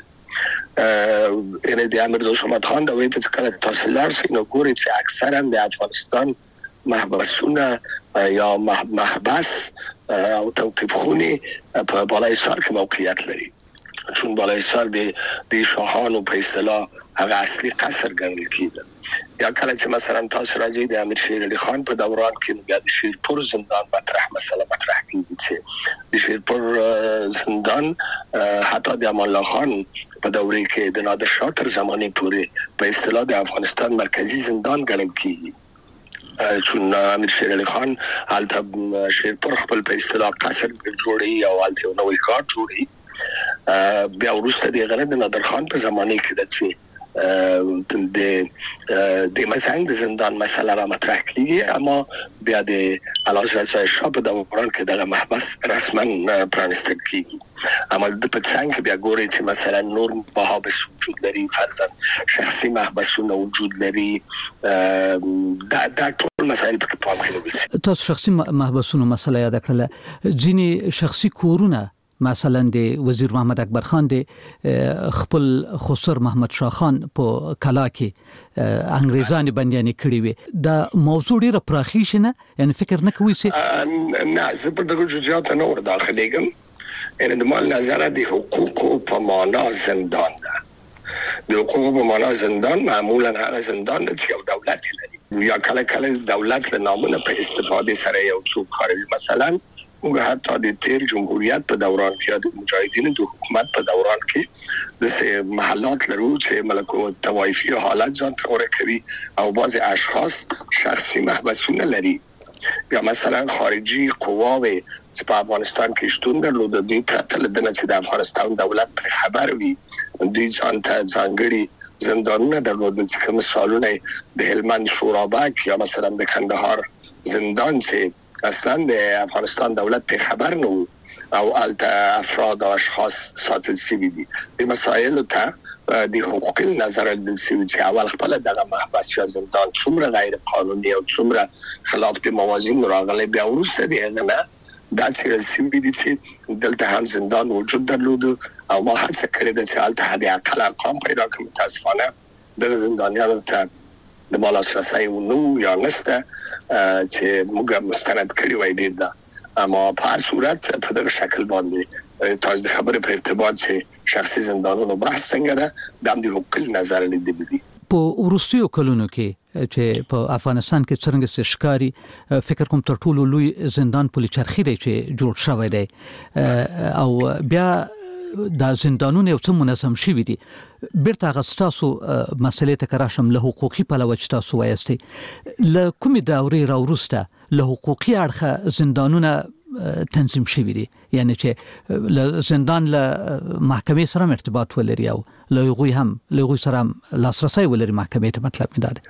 یعنی د امیر دوست محمد خان دورې ته کله تاسو لاړ نو ګورئ چې اکثرا د افغانستان محبسونه یا محبس او توقیف خونه په بالایسار کې موقعیت لري چون بالایسار د شاهانو په اصطلاح هغه اصلي قصر ګڼل کېده یا کله چې مثلا تاسو راځي د امیر شیر علي خان په دوران کې بیا د شیرپور زندان مسله مطرح کیږي چې د شیرپور زندان حتی د امان الله خان په دورې کې د نادر شاه تر زمانه پورې په اصطلاح د افغانستان مرکزی زندان ګڼل کیږي چون امیر شیر علي خان حالته شیرپور خپل په اصطلاح قصر جوړي او حالته نوې کار جوړي بیا وروسته د غره د نادر خان په زمانه کې د چې د مسنګ د زندان مسله را مطرح کیږي اما بیا د اعلیحضرت شاه په دوران کې دغه محبس رسما پرانستل کیږي اما د پڅنګ بیا ګوري چې مثلا نور محابس وجود لري فرضاً شخصي محبسونه وجود لري دا ټول مسائل په پام کې نیول تاسو شخصي محبسونه مسله یاد کړل ځینی شخصي کورونه مثلا د وزیر محمد اکبر خان د خپل خسر محمد شاه خان په کلا کې انګریزان بنديان کړی وي دا موضوع ډیره پراخی شنه یعنی فکر نه کوي چې نه زه په دغه جزئیات نه ور داخليږم ان د مال نظر د حقوق په معنا زندان ده د حقوق په معنا زندان معمولا هغه زندان چې یو دولت لري یا کله دولت له نامونه په استفاده سره یو څوک کاروي مثلا موږ حتی د تیر جمهوریت په دوران کې د مجاهدینو د حکومت په دوران کې د محلات لرو چې ملکو توایفي حالات ځان ته ورکوي او بعض اشخاص شخصي محبسونه لري یا مثلا خارجي قواوي چې په افغانستان کې شتون درلود دوی پرته له دې چې د افغانستان دولت په خبر وي دوی ځان ته ځانګړي زندانونه درلودل چې کوم مثالونه د هلمند شورابک یا مثلا د کندهار زندان چې اصلا د افغانستان دولت په خبر نه او افراد او اشخاص ساتل شوي دي د مسایلو ته د حقوق نظر د سوي چې اول خپل دغه محبس یا زندان څومره غیر قانوني او څومره خلاف د موازین راغلي بیا ورسته دی نه دا چې سوي دي چې دلته هم زندان وجود درلود او ما هڅه کړې ده چې البته د عقل ارقام پیدا کړم متاسفانه د زندانیانو ته د مال اساسي نو یا نسته چې موږ مستند کړی وای ډیر دا اما په هر صورت په دغه شکل باندې تاسو د خبرې په ارتباط چې شخصي زندانونو بحث څنګه ده د حقوق نظر لیدل دي په ورستیو کلونو کې چې په افغانستان کې څنګه ښکاری فکر کوم تر ټولو لوی زندان پولیچرخي دی چې جوړ شوی دی او بیا دا زندانونه یو څه منظم شوي دي بیرته غستاسو مسلې ته کراشم له حقوقي پلوه چې تاسو وایستئ له کومې دورې راوروسته له حقوقي اړخه زندانونه تنظیم شوي دي یعنی چې له زندان له محکمې سره ارتباط ولري او له هغوی سره لاسرسی ولري محکمې ته مطلب می داده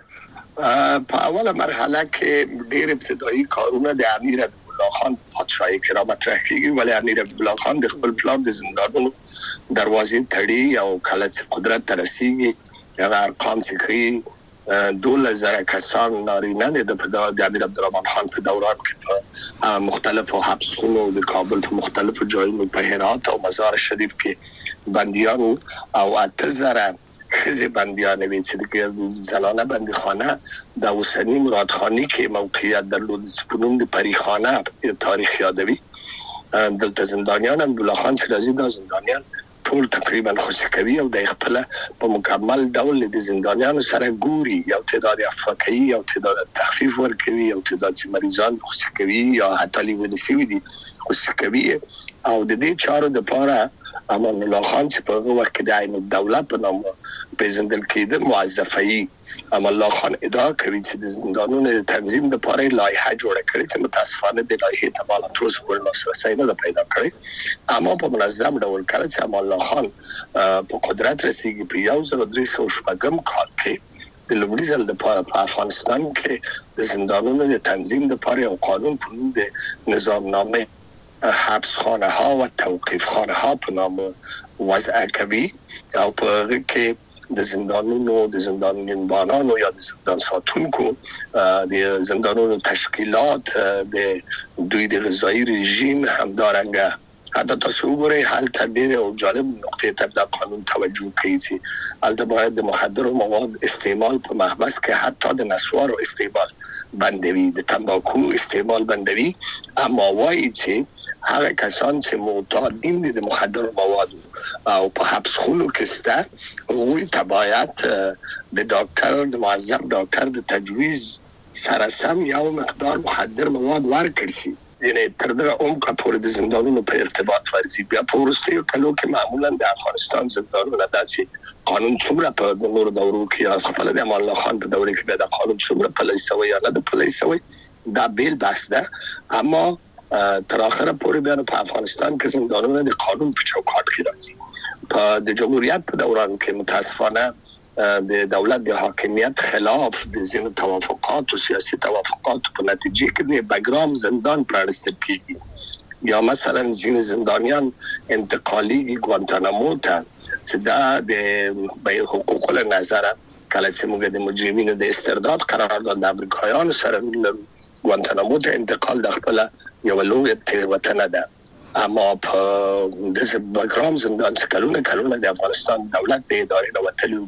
په اوله مرحله کې ډېر ابتدایي کارونه د امیر عبدالله خان پادشاهي کې را مطرح کیږي ولی امیر عبدالله خان د خپل پلان د زندانونو دروازې تړي او کله چې قدرت ته رسیږي هغه ارقام چې کوي 12,000 کسان نارینه د امیر عبدالرحمن خان په دوران کې په مختلفو حبسخونو د کابل په مختلفو ځایونو په هرات او مزار شریف کې بندیان او 8,000 خزه بندیان وی چې د زنانه بندیخانه د اوسنی مرادخانی کې موقعیت درلود سپونون د پریخانه تاریخ یادوي دلته زندانیان عبدالله خان شیرازی د زندانیان ټول تقریبا خوشکوي او د خپل په مکمل ډول د زندانیانو سره ګوري یو تعداد افاقي یو تعداد تخفیف ورکوي یو تعداد چې مریضان خوشکوي یا حتی لیونسي دي خوشکوي او د دې چارو د پاره امان الله خان چې په وخت کې د عین الدوله په نوم پیژندل کېده موظفي امان الله خان ادعا کوي چې د زندانونو تنظیم د پاره لایحه جوړه کړې چې متاسفانه د لایحې ته بالا تر اوسه پورې لاسرسی نه پیدا کړی اما په منظم ډول کړ چې امان الله خان په قدرت رسیدي په 1300 کال کې د لومړي ځل د پاره په افغانستان کې د زندانونو د تنظیم د پاره او قانون په نوم د نظام نامه حبس خانه ها و توقیف خانه ها په نام وضع کوي او په کې د زندانونو د زندانبانانو یا د زندان ساتونکو د زندانونو تشکیلات د دوی د غذایی رژیم همدارنګه حتی تاسو وګورئ حالت ډېر او جالب نقطې ته د قانون توجه کوي چې البته باید د مخدر مواد استعمال په محبس کې حتی د نسوارو استعمال بندوي د تنباکو استعمال بندوي اما وایي چې هغه کسان چې معتادین دي د مخدر مواد او په حبس خونو کې سته وایي ته باید د ډاکټر د معذب ډاکټر د تجویز سره سم یو مقدار مخدر مواد ورکړي شي یعنی تر دغه عمق پورې د زندانونو په ارتباط ورزي بیا په وروستیو کلو کې معمولا د افغانستان زندانونه داسې قانون څومره په د نور دورو کې خپل د امان الله خان په دوره کې به د قانون څومره پلیسوي یا نه د پلیسوي دا بیل بحث ده اما تر اخره پورې بیا په افغانستان کې زندانونه د قانون په چوکاټ کې راځي په د جمهوریت په دوران کې متاسفانه د دولت د حاکمیت خلاف د زینو توافقات او سیاسي توافقات په نتیجه کې د بګرام زندان پرانستل کیږي یا مثلا زین زندانیان انتقالی ګوانتانامو ته چې دا د حقوق له نظر کله چې موږ د مجرمینو د استرداد قرارداد د امریکایانو سره ګوانتانامو ته انتقال د خپل یو لوی تیروتنه ده اما په د بګرام زندان څخه کلونه د افغانستان دولت د ادارې د وتلو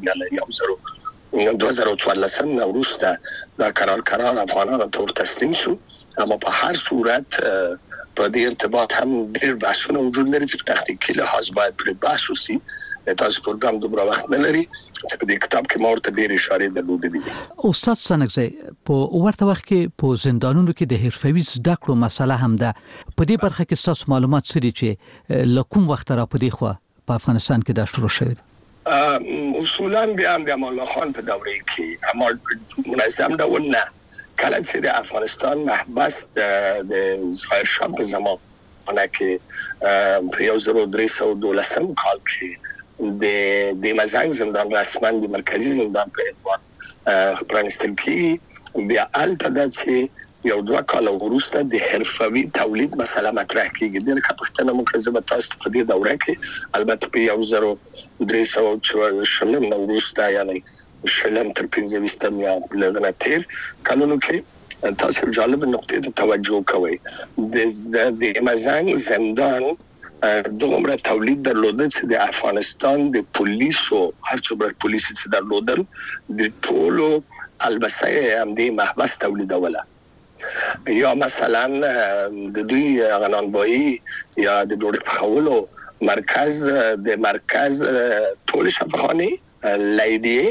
غل 2014 وروسته دا قرار افغانانو ته تسلیم شو اما په هر صورت په دې ارتباط هم ډېر بحثونه وجود لري چې تحقیقي لحاظ باید پر بحث وشي تاسو پروګرام دومره وخت نه لري چې د کتاب کې مورته ډېر اشاره درلودې استاد سنگزی په ورته وخت کې په زندانونو کې د حرفوي زده کړو مسله هم ده په دې برخه کې تاسو معلومات سری چې لکوم وخت را په دې خو په افغانستان کې دا شروع شوی اصولا بیا د امان الله خان په دوره کې اما منظم ډول نه کله چې د افغانستان محبس د ظاهر شاه په زمانه کې په 1312 کال کې د مزنګ زندان رسما د مرکزی زندان په عنوان پرانستل کیږي بیا البته د چې یو 2 کال وروسته د حرفوي تولید مسله مطرح کیږي د کپښتنه مکرزه تاسو په دې دوره کې البته په 1340 وروسته یعنی شلم تر 15 یا لږه تیر کلونو کې تاسو جالب نقطې ته توجه کوئ د مزنګ زندان دومره تولید درلوده چې د افغانستان د پولیسو هر څومره پولیس چې درلودل د ټولو البسه هم د محبس تولیدوله یا مثلا د دوی غنانبایی یا د ډوډۍ پخولو مرکز ټول شفاخانه لیدی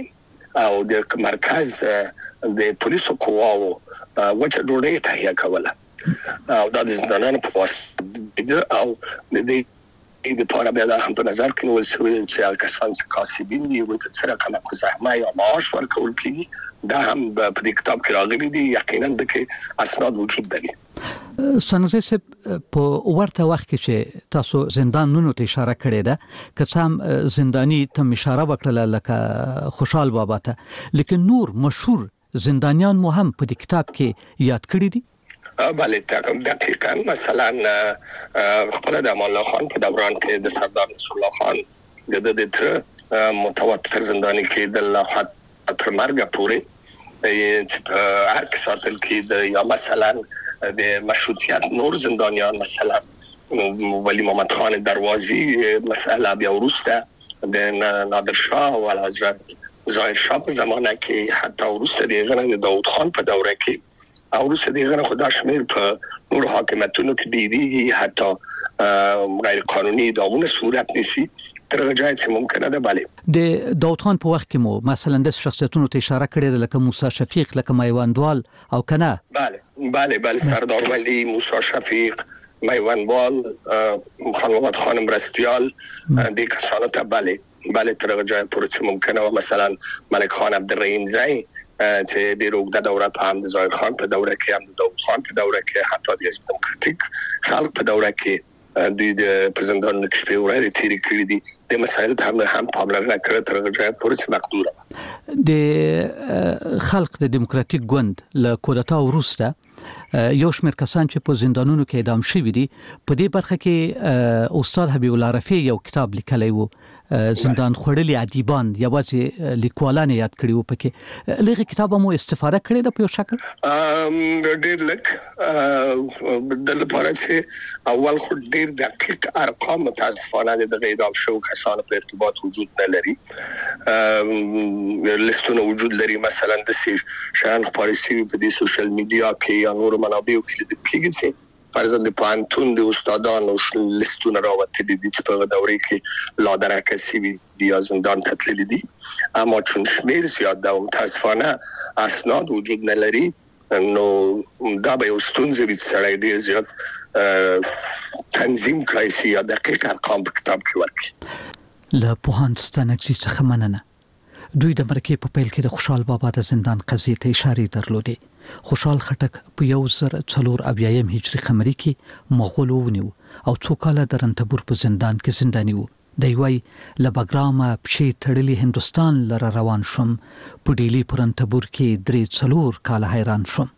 او د مرکز د پولیسو قواو وچه ډوډۍ تهیه کوله او د زندانونو په واسطه او د دې لپاره بیا هم په نظر کې نیول شوی چې کسان چې کاسبین دي او د څه رقم مزاحمه یا معاش ورکول کیږي دا هم په دې کتاب کې راغلي دي یقینا د کې اسناد وجود لري. سنځي سپ په ورته وخت کې چې تاسو زندانونو ته اشاره کړې ده که څام زندانی ته اشاره وکړه لکه خوشحال بابا ته لیکن نور مشهور زندانیان مو هم په دې کتاب کې یاد کړی دي. بله دقیقاً مثلا خپل د امان الله خان په دوران کې د سردار نصر الله خان د تر متواتر زندانی کې د الله تر مرګ پورې چې هر کې ساتل کې یا مثلا د مشروطیت نور زندانیان مثلا ولی محمد خان دروازی مسئله بیا وروسته د نادر شاه او حضرت ظاهر شاه په زمانه کې حتی وروسته د داوود خان په دوره کې او وروسته دغه خدای شمیر په نور حاکمیتونو کې دیږي حتی غیر قانوني داونه صورت نشي تر ځای چې ممکنه ده. بله د داوود خان په وخت کې مو مثلا د شخصیتونو ته اشاره کړې لکه موسی شفیق لکه میوندوال او کنه. بله سردار ولی موسی شفیق میوندوال محمد خان مرستیال د کسانو ته بله تر ځای پورې چې ممکنه مثلا ملک خان عبدالرحیم زئی چې ډېر اوږده دوره په هم د ظاهر خان په دوره کې هم د داوود خان په دوره کې حتی د حزب دموکراتیک خلق په دوره کې دوی د پرزیدنت شپې ورځې تیرې کړې دي د مسایل هم پاملرنه کړې تر ځای پورې چې مقدوره د خلق د دموکراتیک ګوند له کودتا وروسته یو شمېر کسان چې په زندانونو کې اعدام شوي دي په دې برخه کې استاد حبیب الله رفیع یو کتاب لیکلی و زندان خړلې ادیبان یوازې لیکوالان یاد کړي وو پکې لږه کتاب مو استفاده کړې ده په یو شکل ډېر لږ د لپاره چې اول خو ډېر دقیق ارقام متاسفانه د اعدام شو کسانو په ارتباط وجود نه لري لیستونه وجود لري مثلا د شان خبري سي په دې سوشل میډیا کې یا نور منابعو کې د کېږي فرضاً د پانتون د استادانو لیستونه راوتلي دي چې په دوره کې لا درکه سي دي یا زندان ته تللي دي اما چون شمیر زیات ده متاسفانه اسناد وجود نه لري نو دا به یو ستونزه وي چې سړی ډېر زیات تنظیم کړی شي یا دقیق ارقام په کتاب کې ورکړي. له پوهاند ستانکزي څخه مننه. دوی د مرکې په پیل کې د خوشحال بابا د زندان قضیې ته اشارې درلودې. خوشحال خټک په 1440 هجری قمری کې مغول ونیو او څو کاله د رنتبور په زندان کې زنداني وو. دی وای له بګرامه پښې تړلې هندستان لره روان شوم په ډیلی په رنتبور کې 3-4 کاله حیران شوم.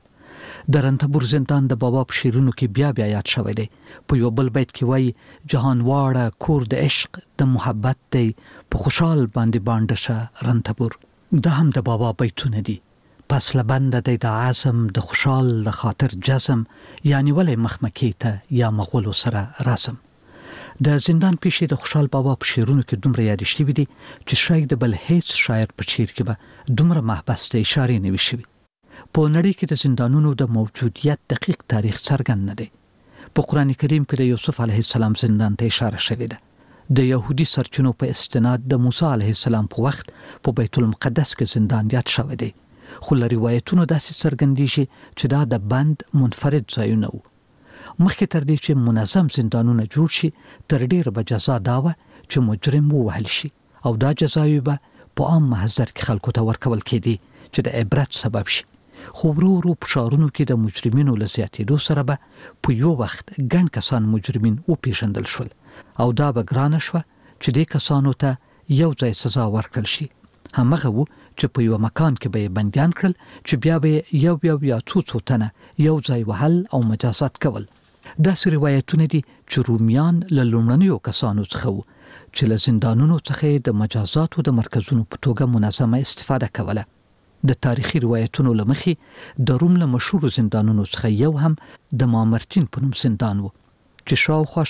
د رنتبور زندان د بابا په شیرونو کې بیا یاد شوی دی. په یو بل بیت کې وای جهان واړه کور د عشق د محبت دی په خوشحال باندې باندې شه رنتبور. دا هم د بابا بیتونه دي. پس لبند دی د عزم د خوشحال د خاطر جزم یعنی ولی مخمکی ته یا مغولو سره رسم. د زندان پیښې د خوشحال بابا په شعرونو کې دومره یاد شوي دي چې شاید د بل هیڅ شاعر په شعر کې به دومره محبس ته اشارې نه وي شوي. په نړۍ کې د زندانونو د موجودیت دقیق تاریخ څرګند نه دی. په قرآن کریم کې د یوسف علیه السلام زندان ته اشاره شوې ده. د يهودي سرچینو په استناد د موسی علیه السلام په وخت په بیت المقدس کې زندان یاد شوی دی. خو له روایتونو داسې څرګندېږي چې دا د بند منفرد ځایونه وو. مخکې تر دې چې منظم زندانونه جوړ شي تر ډېره به جزا دا وه چې مجرم ووهل شي او دا جزاوې به په عام محضر کې خلکو ته ورکول کېدې چې د عبرت سبب شي. خو ورو ورو په ښارونو کې د مجرمینو له زیاتېدو سره به په یو وخت ګڼ کسان مجرمین وپېژندل شول او دا به ګرانه شوه چې دې کسانو ته یو ځای سزا ورکړل شي. همغه وو چې په یو مکان کې به یې بندیان کړل چې بیا به یو یا څو تنه یو ځای وهل او مجازات کول. داسې روایتونه دي چې رومیان له لومړنیو کسانو څخه وو چې له زندانونو څخه د مجازاتو د مرکزونو په توګه منظمه استفاده کوله. د تاریخي روایتونو له مخې د روم له مشهورو زندانونو څخه یو هم د مامرتین په نوم زندان وو چې شاوخوا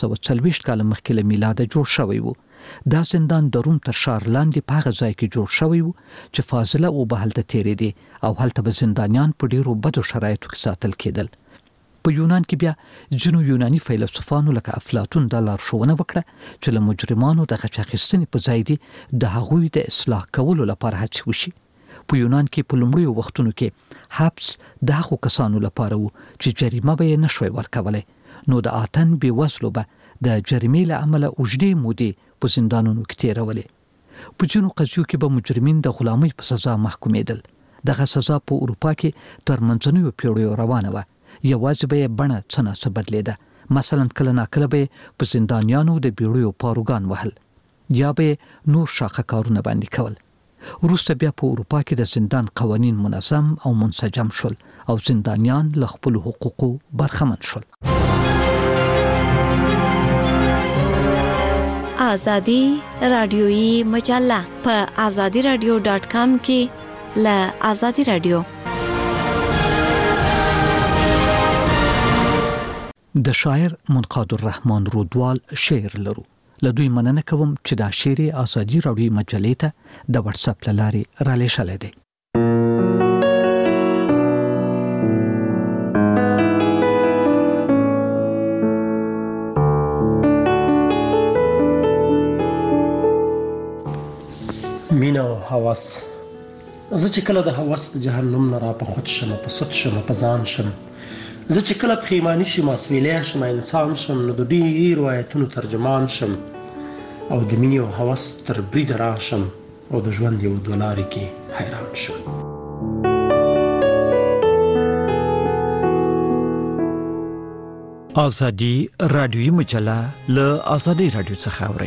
640 کاله مخکې له میلاده جوړ شوی وو. دا زندان د روم تر ښار لاندې په هغه ځای کې جوړ شوی وو چې فاضله اوبه هلته تېرېدې او هلته به زندانیان په ډېرو بدو شرایطو کې ساتل کېدل. په یونان کې بیا ځینو یوناني فیلسوفانو لکه افلاطون د لارښوونه وکړه چې له مجرمانو د غچ اخیستنې په ځای دې د هغوی د اصلاح کولو لپاره هڅې وشي. په یونان کې په لومړیو وختونو کې حبس د هغو کسانو لپاره و چې جریمه به یې نشوی ورکولی، نو د آتن بېوزلو به د جریمې له امله اوږدې مودې په زندانونو کې تېرولې. په ځینو قضیو کې به مجرمین د غلامۍ په سزا محکومېدل. دغه سزا په اروپا کې تر منځنیو پیړیو روانه وه. یوازې به یې بڼه څه ناڅه بدلېده. مثلا کله ناکله به په زندانیانو د بیړیو پاروګان وهل یا به نور شاقه کارونه باندې کول. وروسته بیا په اروپا کې د زندان قوانین منظم او منسجم شول او زندانیان له خپلو حقوقو برخمن شول. آزادی رادیویی مجله په azadiradio.com کې له آزادی رادیو. د شاعر منقاد الرحمن رودوال شعر لرو. له دوی مننه کوم چې دا شعر آزادی رادیویی مجلې ته د واتس اپ له لارې رالیږلی دی. مینا او هوس. زه چې کله د هوس د جهنم نه را په خود شم، په سود شم، په ځان شم، زه چې کله پښیماني شم، اسویلی شم، انسان شم، نو د ډېرو آیتونو ترجمان شم او د مینې او هوس تر بریده راشم او د ژوند یو دوه لارې کې حیران شم. آزادی رادیویی مجله له آزادی رادیو څخه اورئ.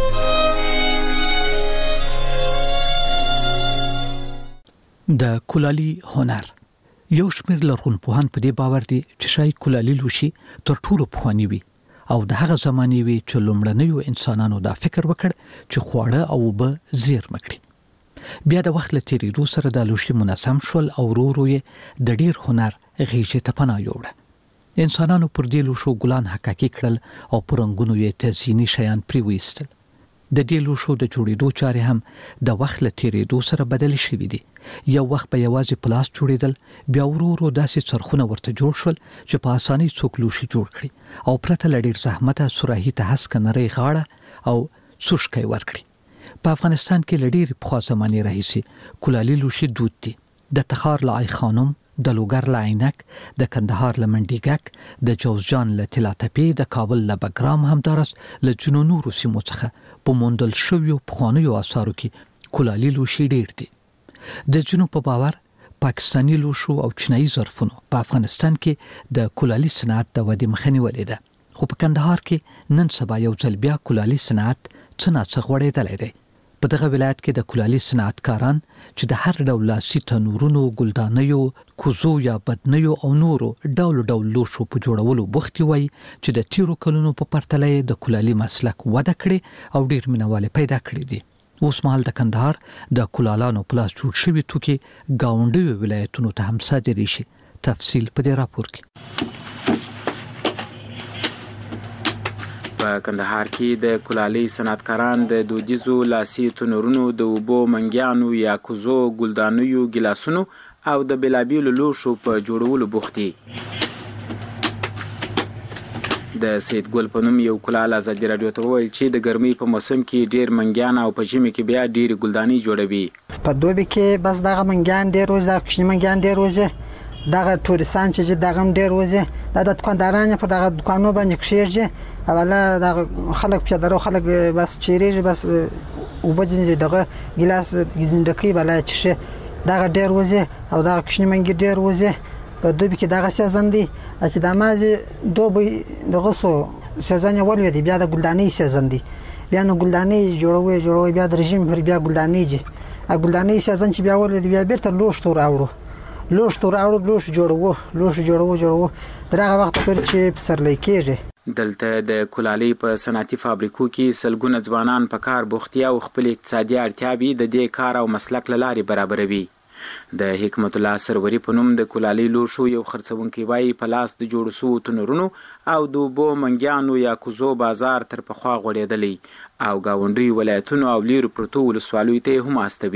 د کولالي هنر. یو شمېر لرغونپوهان په دې باور دي چې شاید کولالي لوښي تر ټولو پخواني وي او د هغه زمانې وي چې لومړنیو انسانانو دا فکر وکړ چې خواړه او اوبه زیرمه کړي. بیا د وخت له تېرېدو سره دا لوښي منظم شول او ورو ورو یې د ډېر هنر غېږې ته پناه یوړه. انسانانو پر دې لوښو ګلان حکاکي کړل او پر رنګونو یې تزییني شیان پرې ویستل. د دې لوښو د جوړېدو چارې هم د وخت له تېرېدو سره بدلې شوي دي. یو وخت به یوازې پلاس جوړېدل، بیا ورو ورو داسې څرخونه ورته جوړ شول چې په اسانۍ څوک لوښي جوړ کړي او پرته له ډېر زحمته سوراهي ته هسکه نرۍ غاړه او څوشکی ورکړي. په افغانستان کې له ډېرې پخوا زمانې راهیسې کولالي لوښي دود دي. د تخار له آی خانم، د لوګر له عینک، د کندهار له منډیګک، د جوزجان له طلا تپې، د کابل له بګرام، همدارس له ځینو نورو سیمو څخه په موندل شویو پخوانیو آثارو کې کولالي لوښي ډېر دي. د ځینو په باور پاکستاني لوښو او چینایي ظرفونو په افغانستان کې د کولالي صنعت د ودې مخه نیولې ده. خو په کندهار کې نن سبا یو ځل بیا کولالي صنعت څه ناڅه غوړېدلی دی. په دغه ولایت کې د کولالي صنعتکاران چې د هر ډول لاسي تنورونو، ګلدانیو، کوزو یا بدنیو او نورو ډول ډول لوښو په جوړولو بوخت وي چې د تیرو کلونو په پرتله د کولالي مسلک وده کړي او ډیر مینوال پیدا کړي دي. اوس مهال د کندهار د کولالانو پلاس جوړ شوي توکي ګاونډیو ولایتونو ته هم صادرې شي. تفصیل په دې راپور کې. په کندهار کې د کولالي صنعتکاران د دودیزو لاسي تنورونو، د اوبو منګیانو یا کوزو، ګلدانیو، ګیلاسونو او د بېلابېلو لوښو په جوړولو بوخت دي. د سید ګل په نوم یو کولال ازادي راډیو ته وویل چې د ګرمۍ په موسم کې ډېر منګیان او په ژمي کې بیا ډېرې ګلدانۍ جوړوي. په دوبي کې بس دغه منګیان ډېر وځي، دغه کوچني منګیان ډېر وځي، دغه ټوریستان چې دغه هم ډېر وځي، دا د دکانداران په دغه دکانو باندې کښېږي. اوله دغه خلک پیادهرو خلک بس چیرېږي، بس اوبه ځینې دغه ګیلاس ګزندکۍ بلا چښي، دغه ډېر وځي او دغه کوچني منګي ډېر وځي. په دوبي کې دغه سیزن دی چې د مازې دوبي دغه سو سیزن یې ولوي دی، بیا د ګلدانۍ سیزن دی، بیا نو ګلدانۍ جوړوي، بیا د رژیم پر بیا ګلدانۍ جي ګلدانۍ سیزن چې بیا ولوي دی، بیا بیرته لوښ راوړو لوښ جوړو تر هغه وخت پورې چې پسرلی کېږي. دلته د کولالۍ په صنعتي فابریکو کې سلګونه ځوانان په کار بوختي او خپل اقتصادي اړتیاوې د دې کار او مسلک له لارې برابروي. د حکمت الله سروري په نوم د کولالۍ لوښو یو خرڅونکی وایي په لاس د جوړ شوو تنورونو او د اوبو منګیانو یا کوزو بازار تر پخوا غوړېدلی او ګاونډیو ولایتونو او لیرو پرتو ولسوالیو ته هم استوي.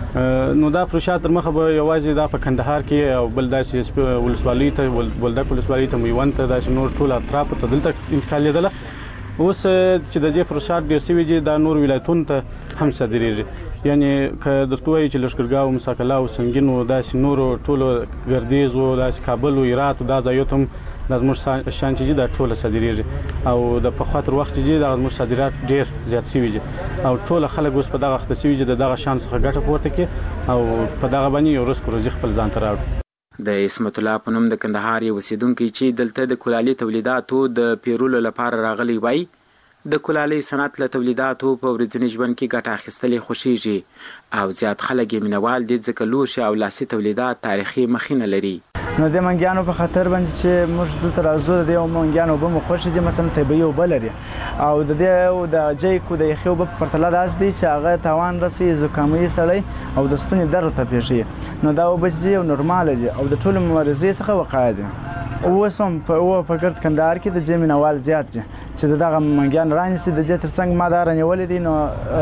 نو دا پروژه تر مخه به یوازې دا په کندهار کې او بل داسې ولسوالۍ ته بولدک ولسوالۍ ته میوند ته داسې نور ټول اطراف ته دلته انتقالېدله. اوس چې د دې پروژه ډېر شوي دي دا نور ولایتونو ته هم صادرېږي. یعنی که درته وایي چې لښکرګاه او مساکله او سنګین او داسې نورو ټولو ګردیز او داسې کابل او هرات دا ځایونه هم دا زموږ شان چې دي دا ټوله صادرېږي او د پخوا تر وخت چې دي دا زموږ صادرات ډېر زیات شوي دي او ټوله خلک اوس په دغه اخته شوي چې د دغه شان څخه ګټه پورته کړي او په دغه باندې یو رزق روزي خپل ځان ته راوړي. د اسمت الله په نوم د کندهار یو اوسیدونکی چې دلته د کولالي تولیداتو د پیرولو لپاره راغلی وای د کولالي صنعت له تولیداتو په ورځني ژوند کې ګټه اخیستلې خوښیږي او زیات خلک یې مینوال دي ځکه لوښي او لاسي تولیدات تاریخي مخینه لري. نو د منګیانو په خاطر باندې چې موږ دلته راځو د دې منګیانو اوبه مو خوښې دي مثلا طبیعي اوبه لري او د دې د جیکو د یخي اوبه په پرتله داسې دي چې هغه تاوان رسي زکامي سړی او د ستوني درد ته پیښي. نو دا اوبه چې یو نورمال دي او د ټولو مبارزې څخه وقایه دي. اوس هم په ګرد کندهار کې د جې مینوال زیات دي چې دغه منګیان رانیسي د جې ترڅنګ ما دا رانیولې دي. نو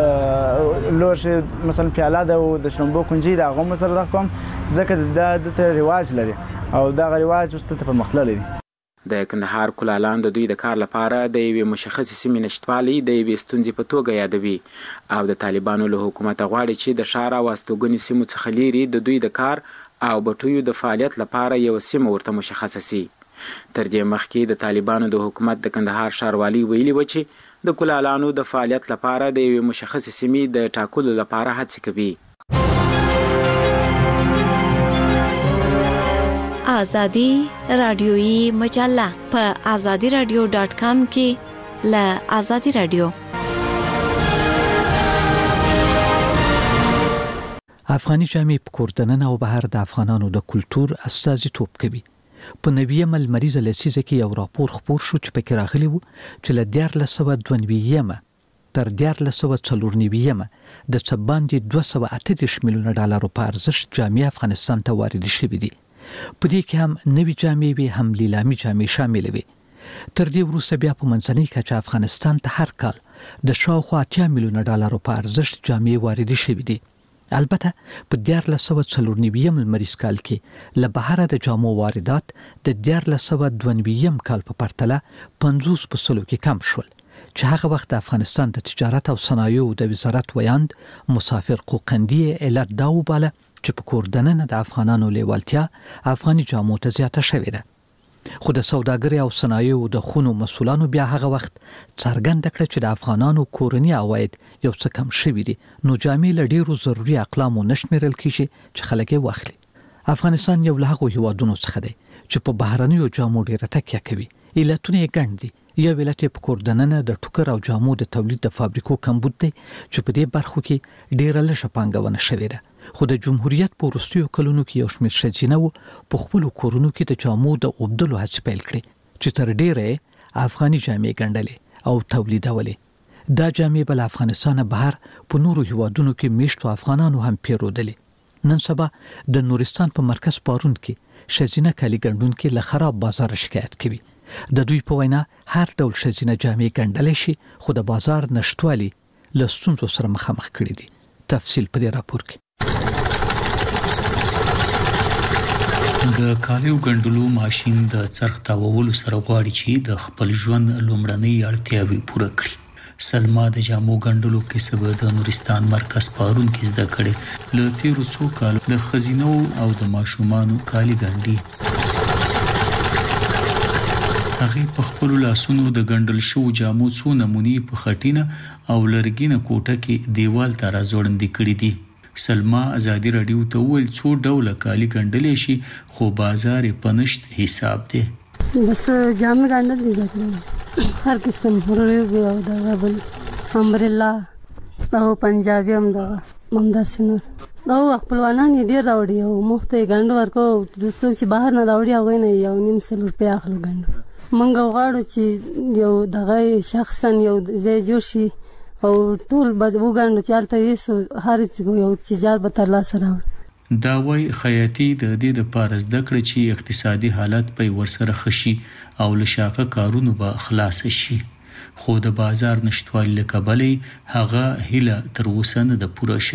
لوښي مثلا پیاله ده او د شړومبو کنجي د هغه هم سره کوم ځکه دلته رواج لري او دغه رواج اوس دلته پرمختللی دی. د کندهار کولالان د دوی د کار لپاره د یوې مشخصې سیمې نشتوالی د یوې ستونزې په توګه یادوي او د طالبانو له حکومته غواړي چې د ښار او استوګنې سیمو څخه لیرې د دوی د کار او بټیو د فعالیت لپاره یو سیمه ورته مشخصه سي. تر دې مخکې د طالبانو د حکومت د کندهار ښاروالي ویلي و چې د کولالانو د فعالیت لپاره د یوې مشخصې سیمې د ټاکلو لپاره هڅې کوي. آزادی رادیویی مجله په azadiradio.com کې له آزادی رادیو. افغاني جامې په کوردننه او بهر د افغانانو د کلچر استازیتوب کوي. په 90 لمریزه لسیزه کې یو راپور خپور شو چې پکې راغلی و چې له 1992 تر 1994 د څه باندې 238 میلیونه ډالر په ارزښت جامې افغانستان ته واردې شوې دي. په دې کې هم نوي جامې وي هم لیلامي جامې شامل وي. تر دې وروسته بیا په منځنۍ کچه افغانستان ته هر کال د شاوخوا 80 میلیونه ډالر په ارزښت جامې واردې شوې دي. البته په 1994 لمریز کال کې له بهر د جامو واردات د 1992 کال په پرتله 50% کې کم شول چې هغه وخت د افغانستان د تجارت او صنایعو د وزارت ویاند مسافر قوقندی علت دا وباله چې په کوردننه د افغانانو لیوالتیا افغاني جامو ته زیاته شوې ده. خو د سوداګرۍ او صنایعو د خونو مسولانو بیا هغه وخت څرګنده کړه چې د افغانانو کورني عواید یو څه کم شوي دي نو جامې له ډیرو ضروري اقلامو نشمیرل کیږي چې خلک یې واخلي. افغانستان یو له هغو هیوادونو څخه دی چې په بهرنیو جامو ډیره تکیه کوي. علتونه یې ګڼ دي. یو علت په کوردننه د ټوکر او جامو د تولید د فابریکو کمبود دی چې په دې برخو کې ډیره لږه پانګونه شوې ده. خو د جمهوریت په وروستیو کلونو کې یو شمېر ښځینه په خپلو کورونو کې د جامو د اوبدلو هڅې پیل کړې چې تر ډیره افغاني جامې ګڼلې او تولیدولې. دا جامې بل افغانستان بهر په نورو هیوادونو کې میشتو افغانانو هم پیرودلې. نن سبا د نورستان په مرکز پارون کې ښځینه کالي ګڼډونکي له خراب بازار شکایت کوي. د دوی په وینا هر ډول ښځینه جامې ګڼډلی شي خو د بازار نشتوالي له ستونزو سره مخامخ کړي دي. تفصیل په دې راپور کې. د کالیو ګڼډلو ماشين د څرخ تاوولو سره غواړي چې د خپل ژوند لومړنۍ اړتیاوې پوره کړي. سلما د جامو ګڼډلو کسب د نورستان مرکز پارون کې زده کړي. له تیرو څو کالو د خزینو او د ماشومانو کالي ګڼډي. هغه په خپل لاسونو د ګڼډل شو جامو څو نمونې په خټینه او لرګینه کوټه کې دیوال ته راځوړندې کړې دي. سلما آزادی رادیو ته ویل څو ډوله کالي ګڼډلې شي خو بازار په نشت حساب دی. بس جامې ګڼډل دي ځکه هر قسم هورې او دا بل امبرلا او پنجابي هم دا ممداسنور دا خپلوانان یې ډېر راوړي او مفت یې ګڼډ ورکو د څوک چې بهر نه راوړي هغوی نه یو نیم سل روپۍ اخلو ګڼډ. موږ غواړو چې یو دغه شخصا یو ځای جوړ شي او ټول به وګڼو چې هلته ویسو هر یو تجار به ترلاسه راوړي. دا وایي خیاطي د دې دپاره زده کړه چې اقتصادي حالت به یې ورسره ښه شي او له شاقه کارونو به خلاصه شي. خو د بازار نشتوالي له کبله هغه هیله تر اوسه نه ده پوره شوې.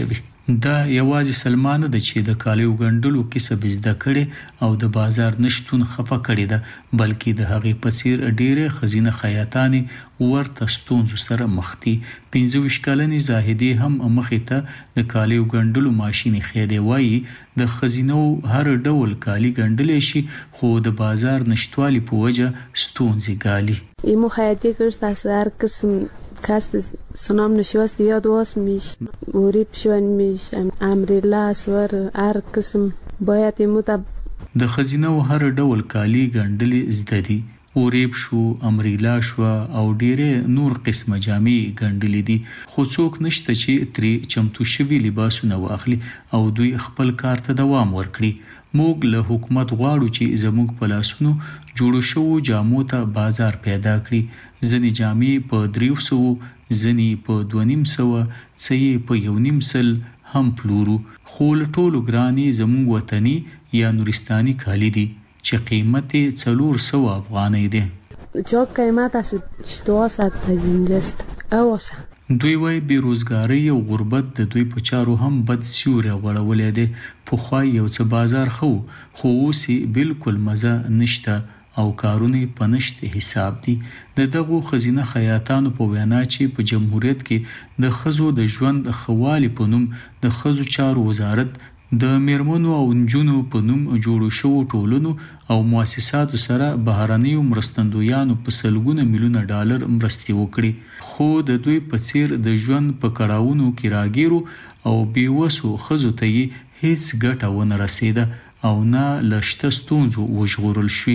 دا یوازې سلمانه ده چې د کالیو ګنډلو کسب زده کړي او د بازار نشټون خفه کړي ده، بلکې د هغې په څیر ډېرې ښځینه خیاطانې ورته ستونزو سره مخ دي. 25 کلنې زاهدې هم مخې ته د کالیو ګنډلو ماشین خېدې وایي د ښځینو هر ډول کالي ګنډلی شي، خو د بازار نشتوالي په وجه ستونزې ګالي. ایمو خیاطی کرد از هر قسم کاست سنام نشواست یاد واس میش وریب شوان میش امریلا سور هر قسم باید ایمو تا د ښځینو هر ډول کالي ګنډلې زده دي. وریب شو، امریلا شو او ډېرې نور قسمه جامې ګنډلې دي، خو څوک نشته چې ترې چمتو شوي لباسونه واخلي او دوی خپل کار ته دوام ورکړي. موږ له حکومت غواړو چې زموږ په لاسونو جوړو شوو جامو ته بازار پیدا کړي. ځینې جامې په 300، ځینې په 250، څه یې په 1.5 هم پلورو، خو له ټولو ګرانې زموږ وطني یا نورستاني کالي دي چې قیمت یې 400 افغانۍ دی. جو قیمت از 200 است اوسه. دوی وای بیروزګاری او غربت د دوی په چارو هم بد سیوری غوړولې دي. پخوا یو څه بازار خو اوس بالکل مزه نشته او کارونه په نشته حساب دي. د دغو خزینه خیاطانو په وینا چې په جمهوریت کې د خزو د ژوند خوالي په نوم د خزو چارو وزارت د میرمنو او نجونو په نوم جوړو شوو ټولنو او مؤسساتو سره بهرنیو مرستندویانو په سلګونه میلیونه ډالر مرستې وکړي، خو د دوی په څیر د ژوند په کړاوونو کې راګیرو او بیوسو خزو ته هیڅ ګټه ونه رسیده او نه لشته ستونزو وژغورل شوي.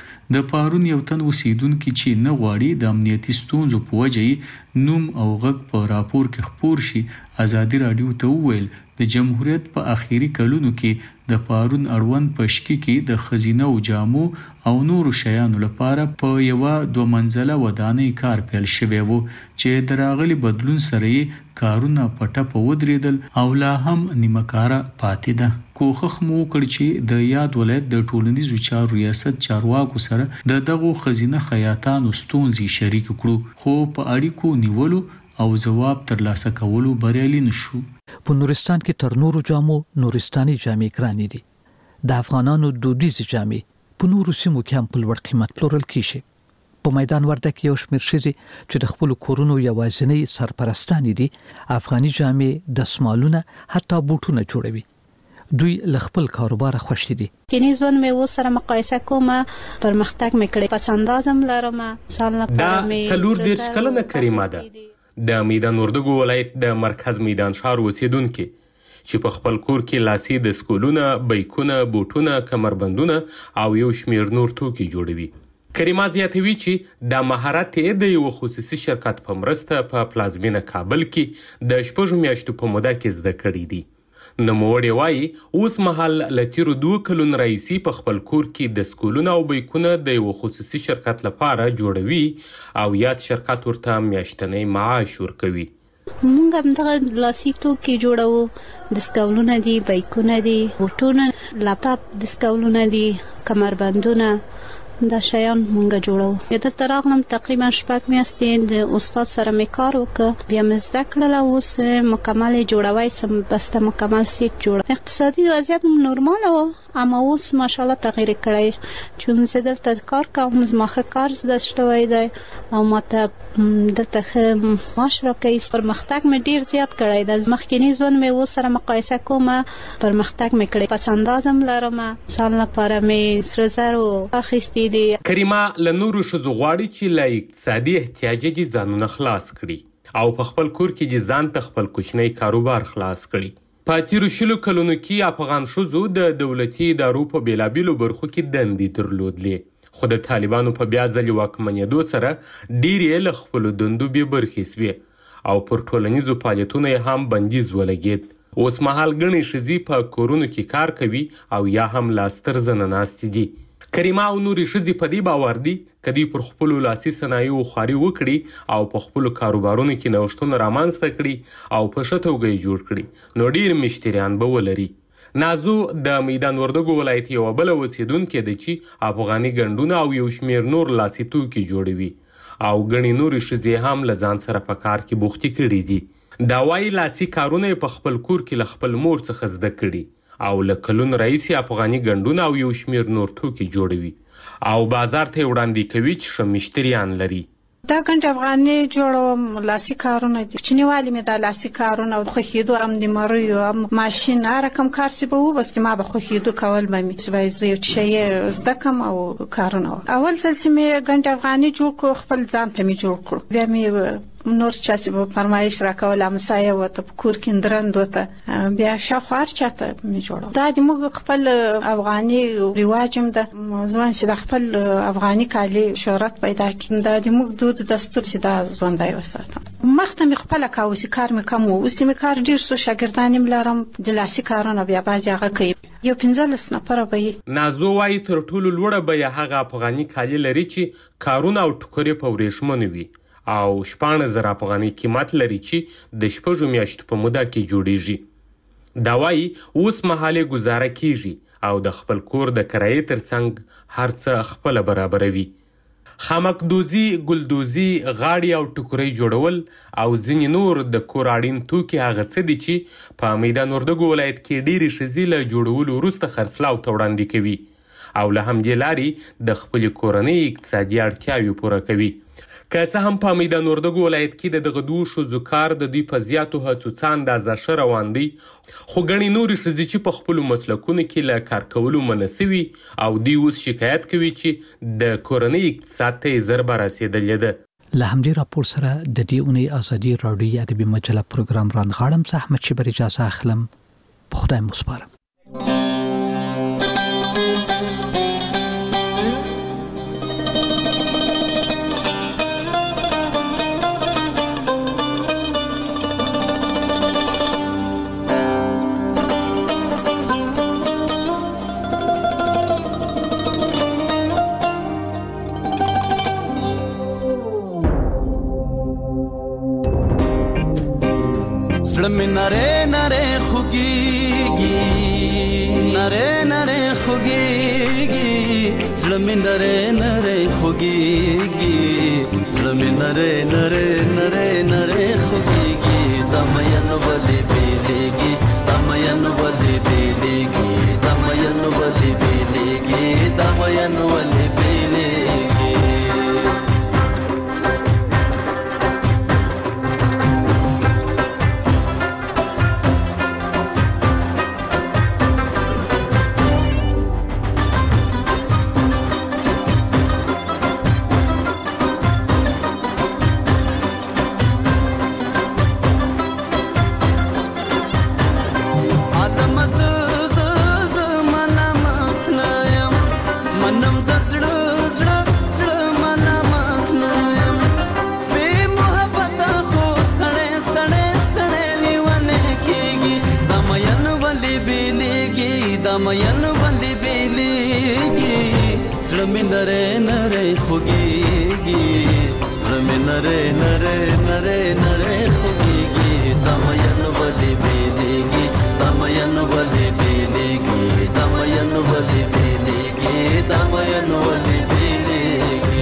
د پارون یو تن اوسیدونکي چې نه غواړي د امنیتي ستونزو په وجه نوم او غږ په راپور کې خپور شي، ازادي راډیو ته وویل د جمهوریت په اخیری کلونو کې د پارون اړوند پشکی کې د خزینه او جامو او نورو شیانو لپاره په یو 2 منزله ودانۍ کار پیل شوی وو چې د راغلي بدلون سره کارونه پټه ودرېدل او لا هم نیمه کاره پاتې ده. کوښښ مو وکړ چې د یاد ولایت د ټولنیزو چارو ریاست چارواکو سره د دغو خزینه خیاطانو ستونزې شریک کړو، خو په اړیکو نیولو او جواب ترلاسه کولو بریالي نشو. په نورستان کې تر نورو جامو نورستاني جامې ګرانې دي. د افغانانو دودیزې جامې په نورو سیمو کې هم په لوړ قیمت پلورل کیږي. په میدان ورده کې یو شمېر ښځې چې د خپلو کورونو یوازینۍ سرپرستانې دي، افغاني جامې، دستمالونه، حتی بوټونه جوړوي. دوی له خپل کاروبار خوشی دي. کینی ژوند مې و سره مقایسه کوم، پرمختګ مې کړی، پسندازم لرم. دا 40 کلنه کریمه ده، د میدان وردګو ولایت د مرکز میدان ښار اوسیدونکي چې په خپل کور کې لاسي دستکولونه، بیکونه، بوټونه، کمربندونه او یو شمېر نور توکي جوړوي. کریمه زیاتوي چې د مهارت د یو خصوصي شرکت په مرسته په پلازمینه کابل کې د 6 میاشتو په موده کې زده کړي دي. نوموړی وایي اوس مهال له تیرو 2 کلونو راهیسې په خپل کور کې دستکولونه او بیکونه د یو خصوصي شرکت لپاره جوړوي او یاد شرکت ورته میاشتنی معاش ورکوي. موږ هم دغه لاسي توکي جوړوو، دستکولونه دي، بیکونه دي، بوټونه، لاپټاپ دستکولونه دي، کمربندونه، دا شیان مونږ جوړو. دلته راغلم تقریبا 6 میاشتې د استاد سره مې کار وکړ، بیا مې زده کړل، اوس مکمل جوړوي سم، بس ته مکمل سیټ جوړ. اقتصادي وضعیت نورمال و، اما اوس ماشاءالله تغییر کړی، چون زه دلته کار کوم، زما ښه کار زده شوی دی او ماته دلته ښه معاش راکوي. پرمختګ مې ډیر زیات کړی دی، مخکینی ژوند مې اوس سره مقایسه کوم، پرمختګ مې کړی، پسندازم لرم. سال لپاره مې سره زر اخیستی. کریمه له نورو ښځو غواړي چې له اقتصادي احتیاجه دې ځانونه خلاص کړي او په خپل کور کې دې ځان ته خپل کوچنی کاروبار خلاص کړي. په تیرو 20 کلونو کې افغان ښځو د دولتي ادارو په بیلابیلو برخو کې دندې درلودلې، خو د طالبانو په بیا ځلې واکمنېدو سره ډېرې له خپلو دندو بې برخې سوې او پر ټولنیزو فعالیتونو یې هم بندیز ولګېد. اوس مهال ګڼې ښځې په کورونو کې کار کوي او یا هم لا ستر زنه ناستې دي. کریمه او نورې ښځې په دې باور دي که دوی پر خپلو لاسي صنایعو خواري وکړي او په خپلو کاروبارونو کې نوښتونه رامنځته کړي او په ښه توګه یې جوړ کړي نو ډېر مشتریان به ولري. نازو د میدان وردګو ولایت یوه بله اوسیدونکې ده چې افغاني ګنډونه او یو شمېر نور لاسي توکي جوړوي او ګڼې نورې ښځې هم له ځان سره په کار کې بوختې کړي دي. دا وايي لاسي کارونه په خپل کور کې له خپل مور څخه زده کړي او له کلونو راهیسې افغاني ګنډونه او یو شمېر نور توکي جوړوي او بازار ته وړاندې کوي چې ښه مشتریان لري. دا ګنډ افغاني جوړوم لاسي کارونه دي. چنیوالي مې دا لاسي کارونه خوښېدو هم د مریو هم ماشین هر رقم کار چې به و بس ما به خوښېدو کول به مې چې باید زه یو شی زده کړم او کارونه اول ځل چې مې ګنډ افغاني جوړ کړو خپل ځان ته مې جوړ کړو. بیا مې نور چا چې به فرمایش راکول همسایه ورته په کور کې درند ورته بیا شاوخوا هر چاته مې جوړول. دا د موږ خپل افغاني رواج هم ده ځوان چې د خپل افغاني کالي شهرت پیدا کړي. دا د موږ دود دستور چې دا ژوندی وساتم. مخته مې خپله کاوه چې کار مې کم و اوس مې کار ډېر سو شاګردان مې لرم د لاسي کارونه بیا بعضې هغه کوي یو 15 نفره به یې. نازو وایي تر ټولو لوړه بیه هغه افغاني کالي لري چې کارونه او ټوکرې په ورېښمو وي او 14,000 افغاني قیمت لري چې د 6 میاشتو په موده کې جوړیږي. دا وایي اوس مهاله گزاره کیږي او د خپل کور د کرایې ترڅنګ هر څه خپل برابروي. خامکدوزي، ګلدوزي، غاړي او ټوکرۍ جوړول او ځینې نور د کور اړین توکي هغه څه دي چې په میدان وردګو ولایت کې ډېرې ښځې له جوړولو وروسته خرڅلاو ته وړاندې کوي او له همدې لارې د خپلې کورنۍ اقتصادي اړتیاوې پوره کوي. که څه هم په میدان وردګو ولایت کې د دغه دوو ښځو کار د دوی په زیاتو هڅو څه اندازه ښه روان دی خو ګڼې نورې ښځې چې په خپلو مسلکونو کې له کار کولو منع سوي او دوی اوس شکایت کوي چې د کورنۍ اقتصاد ته یې ضربه رسېدلې ده. له همدې راپور سره د دې اونۍ ازادي راډیوي ادبي مجله پروګرام رانغاړم. زه احمد شبر اجازه اخلم. په خدای مو سپارم. نره نره خوگیگی نره نره خوگیگی زلمی نره نره خوگیگی زلمی نره نره نره نره خوگیگی دامین ولی بیلیگی دامین ولی بیلیگی دامین ولی بیلیگی دامین ولی بیلیگی دامین ولی بیلیگی زلمی نره نره خوگیگی زلمی نره نره نره نره خوگیگی دامین ولی بیلیگی دامین ولی بیلیگی دامین ولی بیلیگی دامین ولی بیلیگی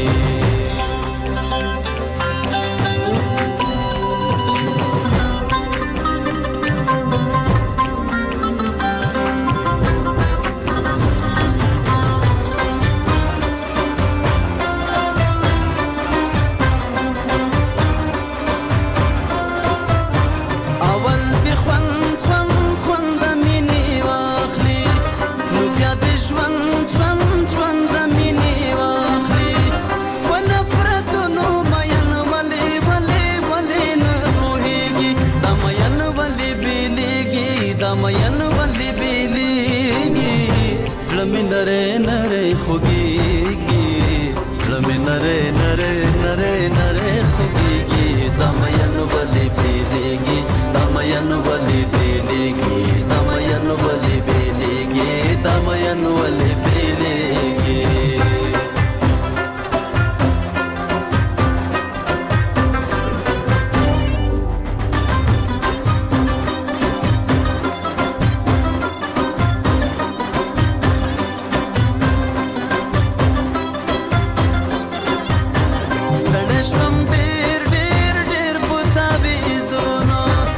नरे नरे खुगीगी ज़मी नरे नरे नरे नरे खुगीगी दमयन वली बेलेगी दमयन वली बेलेगी दमयन वली बेलेगी दमयन वली बेलेगी شوم ډېر ډېر ډېر په تابعیزونو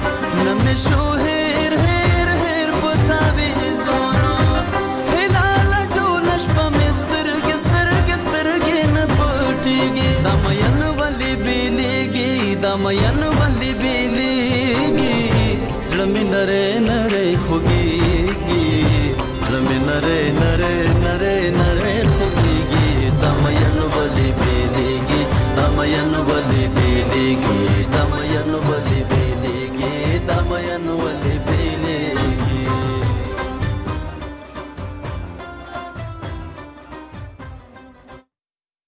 پټيږي د مین ولې بیلېږي د مین ولې بیلېږي زړه مې نری نری خوږېږي زړه مې نری نری نری نری